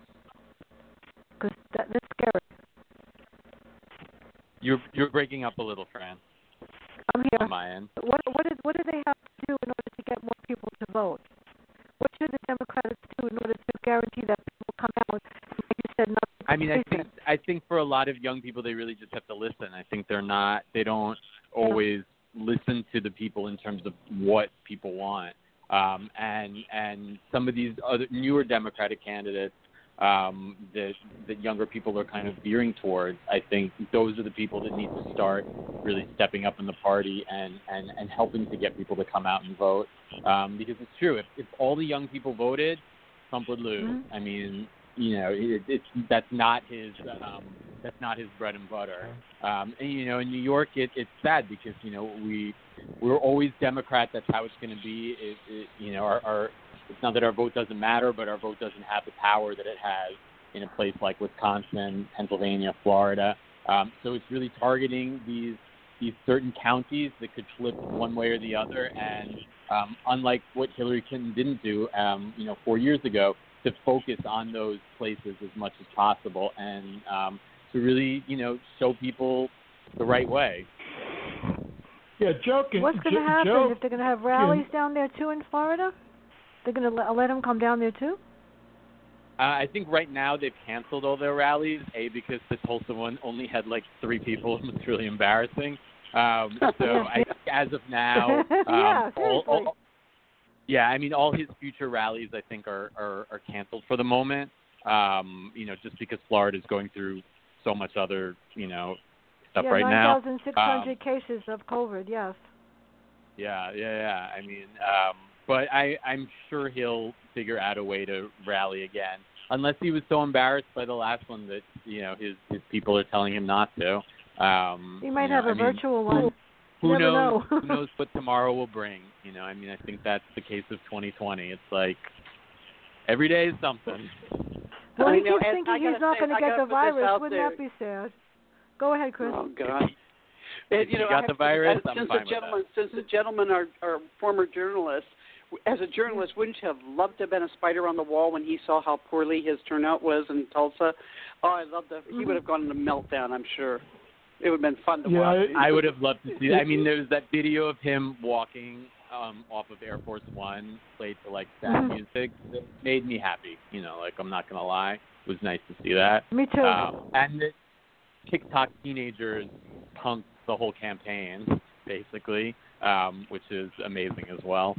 Because that, that's scary. You're you're breaking up a little, Fran, I'm here. on my end. What what is what do they have to do in order to get more people to vote? What should the Democrats do in order to guarantee that people come out? Like you said, not I mean, I think complacent? I think for a lot of young people, they really just have to listen. I think they're not. They don't always listen to the people in terms of what people want. Um, and and some of these other newer Democratic candidates um, that that younger people are kind of veering towards, I think those are the people that need to start really stepping up in the party and, and, and helping to get people to come out and vote. Um, because it's true, if, if all the young people voted, Trump would lose. Mm-hmm. I mean, you know, it, it's that's not his um, that's not his bread and butter. Um, and you know, in New York, it, it's sad because you know we we're always Democrat. That's how it's going to be. It, it, you know, our, our it's not that our vote doesn't matter, but our vote doesn't have the power that it has in a place like Wisconsin, Pennsylvania, Florida. Um, so it's really targeting these these certain counties that could flip one way or the other. And um, unlike what Hillary Clinton didn't do, um, you know, four years ago, to focus on those places as much as possible and um, to really, you know, show people the right way. Yeah, joking. What's going to happen Joe, if they're going to have rallies yeah. down there too in Florida? They're going to let, let them come down there too? Uh, I think right now they've canceled all their rallies, A, because the Tulsa one only had like three people and it's really embarrassing. Um, so yeah. I think as of now, um, yeah, all, all, yeah, I mean, all his future rallies I think are, are, are canceled for the moment, um, you know, just because Florida is going through so much other, you know, stuff yeah, right now. nine thousand six hundred um, cases of COVID, yes. Yeah, yeah, yeah. I mean, um, but I, I'm sure he'll figure out a way to rally again, unless he was so embarrassed by the last one that, you know, his, his people are telling him not to. Um, he might you know, have a I mean, virtual one. Who you never knows? know. Who knows what tomorrow will bring? You know, I mean, I think that's the case of twenty twenty. It's like every day is something. Well, I he know, keeps thinking he's not going to get the virus. Wouldn't there. that be sad? Go ahead, Chris. Oh God. And, you know, you got I, the virus. I, I'm since fine the with gentlemen, that. since the gentlemen are, are former journalists, as a journalist, wouldn't you have loved to have been a spider on the wall when he saw how poorly his turnout was in Tulsa? Oh, I love that. He would have gone into meltdown, I'm sure. It would have been fun to yeah, watch. I would have loved to see that. I mean, there was that video of him walking um, off of Air Force One, played to like sad mm-hmm. music. That made me happy. You know, like I'm not gonna lie, it was nice to see that. Me too. Um, and the TikTok teenagers punked the whole campaign, basically, um, which is amazing as well.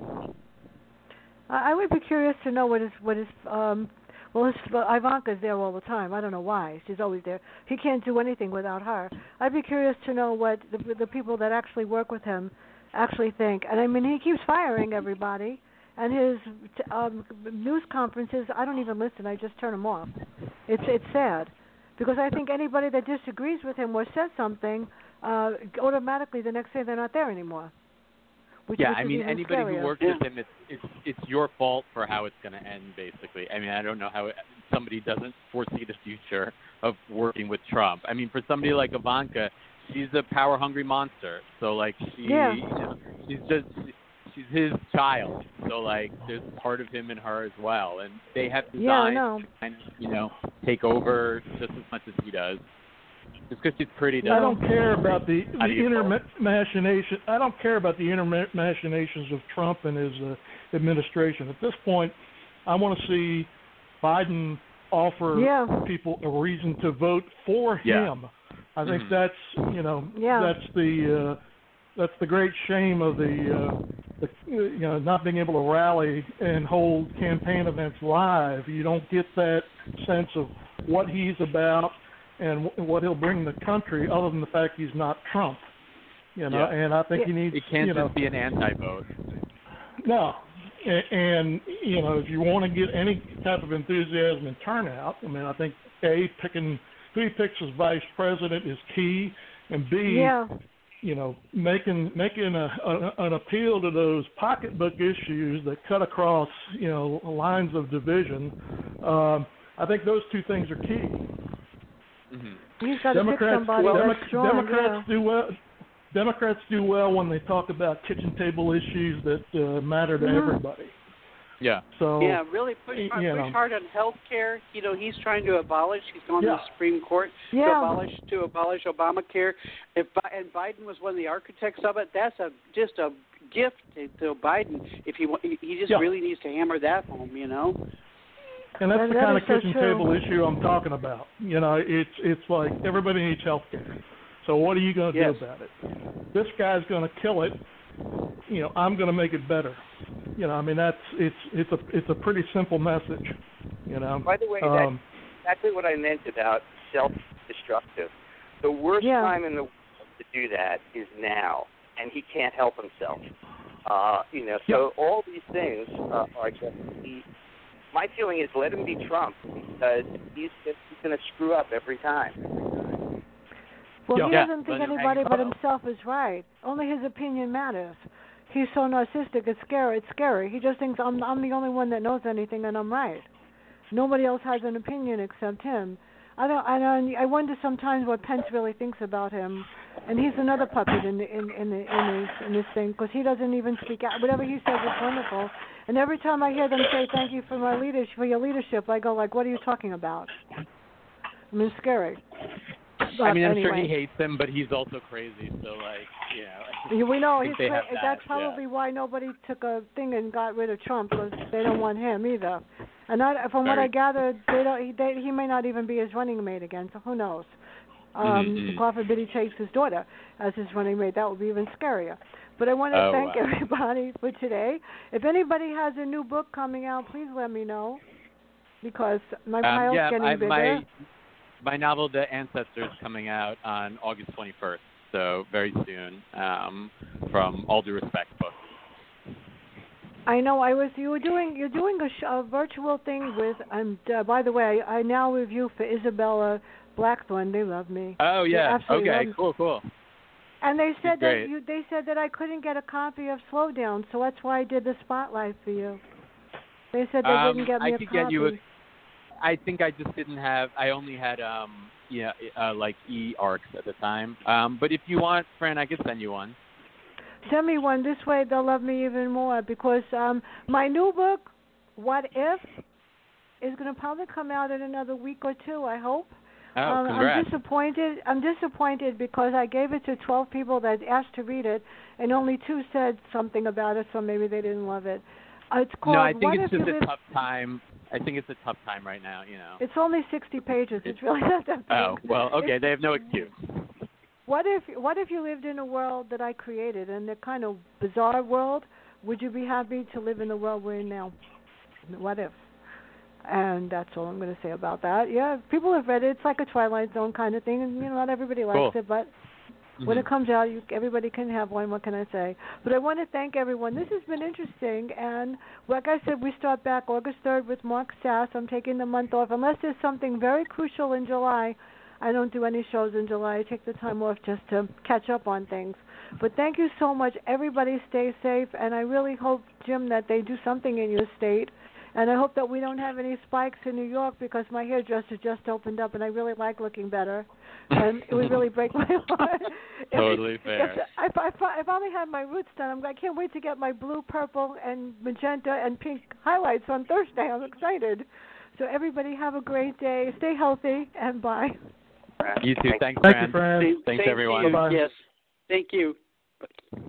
I would be curious to know what is what is. Um, well, his, well, Ivanka's there all the time. I don't know why. She's always there. He can't do anything without her. I'd be curious to know what the, the people that actually work with him actually think. And I mean, he keeps firing everybody. And his um, news conferences, I don't even listen. I just turn them off. It's it's sad because I think anybody that disagrees with him or says something, uh, automatically the next day they're not there anymore. Which yeah, I mean, anybody scarier. who works yeah. with him, it's it's it's your fault for how it's going to end, basically. I mean, I don't know how it, somebody doesn't foresee the future of working with Trump. I mean, for somebody like Ivanka, she's a power-hungry monster. So, like, she, yeah. you know, she's just she's his child. So, like, there's part of him in her as well, and they have designed yeah, I know. to kind of, you know, take over just as much as he does. Just because she's pretty, I don't care about the, the do inner ma- machination. I don't care about the inner ma- machinations of Trump and his uh, administration. At this point, I want to see Biden offer yeah. people a reason to vote for yeah. him. I think mm-hmm. that's you know yeah. that's the uh, that's the great shame of the, uh, the you know not being able to rally and hold campaign events live. You don't get that sense of what he's about and what he'll bring the country, other than the fact he's not Trump, you know. Yeah. And I think he needs. It can't you know, just be an anti-vote. No, and, and you know, if you want to get any type of enthusiasm and turnout, I mean, I think A, picking who he picks as vice president is key, and B, yeah. you know, making making a, a, an appeal to those pocketbook issues that cut across, you know, lines of division. Um, I think those two things are key. Mm-hmm. He's got to pick somebody well, that's Demo- strong. Democrats yeah. do well. Democrats do well when they talk about kitchen table issues that uh, matter to mm-hmm. everybody. Yeah. So yeah, really push, hard, you push know. hard on health care. You know, he's trying to abolish. He's going yeah. to the Supreme Court yeah. to abolish to abolish Obamacare. If and Biden was one of the architects of it, that's a just a gift to, to Biden. If he he just yeah. really needs to hammer that home, you know. And that's And the that kind of is so kitchen true. table issue I'm talking about. You know, it's it's like everybody needs health care. So what are you going to yes. do about it? This guy's going to kill it. You know, I'm going to make it better. You know, I mean that's it's it's a it's a pretty simple message. You know. By the way, um, that's exactly what I meant about self-destructive. The worst yeah. time in the world to do that is now, and he can't help himself. Uh, you know, so yeah. all these things uh, are just. He, my feeling is let him be Trump because he's he's going to screw up every time. Well, yeah. he Yeah. doesn't think anybody but himself is right. Only his opinion matters. He's so narcissistic, it's scary. It's scary. He just thinks I'm I'm the only one that knows anything and I'm right. Nobody else has an opinion except him. I don't. I don't. I wonder sometimes what Pence really thinks about him, and he's another puppet in the, in in the, in this in this thing because he doesn't even speak out. Whatever he says is wonderful. And every time I hear them say thank you for my leadership, for your leadership, I go like, what are you talking about? I mean, it's scary. But I mean, I'm anyway. sure he hates him, but he's also crazy. So, like, you know. We know he's cra- that. that, That's probably yeah. why nobody took a thing and got rid of Trump because they don't want him either. And I, from Very. what I gathered, they don't. He, they, he may not even be his running mate again. So who knows? Um, mm-hmm. God forbid he takes his daughter as his running mate. That would be even scarier. But I want to oh, thank wow. everybody for today. If anybody has a new book coming out, please let me know because my um, pile's yeah, getting I, bigger. My, my novel, The Ancestors, coming out on August twenty-first, so very soon. Um, from All Due Respect books. I know. I was. You were doing. You're doing a, sh- a virtual thing with. And uh, by the way, I now review for Isabella Blackthorne. They love me. Oh yeah. Okay. Love Cool. Cool. And they said that great. you. They said that I couldn't get a copy of Slowdown, so that's why I did the spotlight for you. They said they um, wouldn't get me I a could copy. Get you a, I think I just didn't have. I only had um yeah uh, like e arcs at the time. Um, but if you want, Fran, I could send you one. Send me one. This way they'll love me even more because um, my new book, What If, is going to probably come out in another week or two, I hope. Oh, um, congrats. I'm disappointed. I'm disappointed because I gave it to twelve people that asked to read it, and only two said something about it, so maybe they didn't love it. Uh, it's called No, I think What it's If just You a Live... tough time. I think it's a tough time right now, you know. It's only sixty pages. It's really not that big. Oh, well, okay, It's... they have no excuse. What if what if you lived in a world that I created, in a kind of bizarre world? Would you be happy to live in the world we're in now? What if? And that's all I'm going to say about that. Yeah, people have read it. It's like a Twilight Zone kind of thing, and you know, not everybody likes cool. it, but mm-hmm. when it comes out, you, everybody can have one. What can I say? But I want to thank everyone. This has been interesting, and like I said, we start back August third with Mark Sass. I'm taking the month off unless there's something very crucial in July. I don't do any shows in July. I take the time off just to catch up on things. But thank you so much. Everybody stay safe, and I really hope, Jim, that they do something in your state. And I hope that we don't have any spikes in New York because my hairdresser just opened up, and I really like looking better. And it would really break my heart. Totally if, fair. If, if, I, if I finally have my roots done, I'm, I can't wait to get my blue, purple, and magenta and pink highlights on Thursday. I'm excited. So everybody have a great day. Stay healthy, and bye. You too. Thanks, Thank Fran. you, Fran. Thanks, Same everyone. to you. Bye-bye. Yes. Thank you.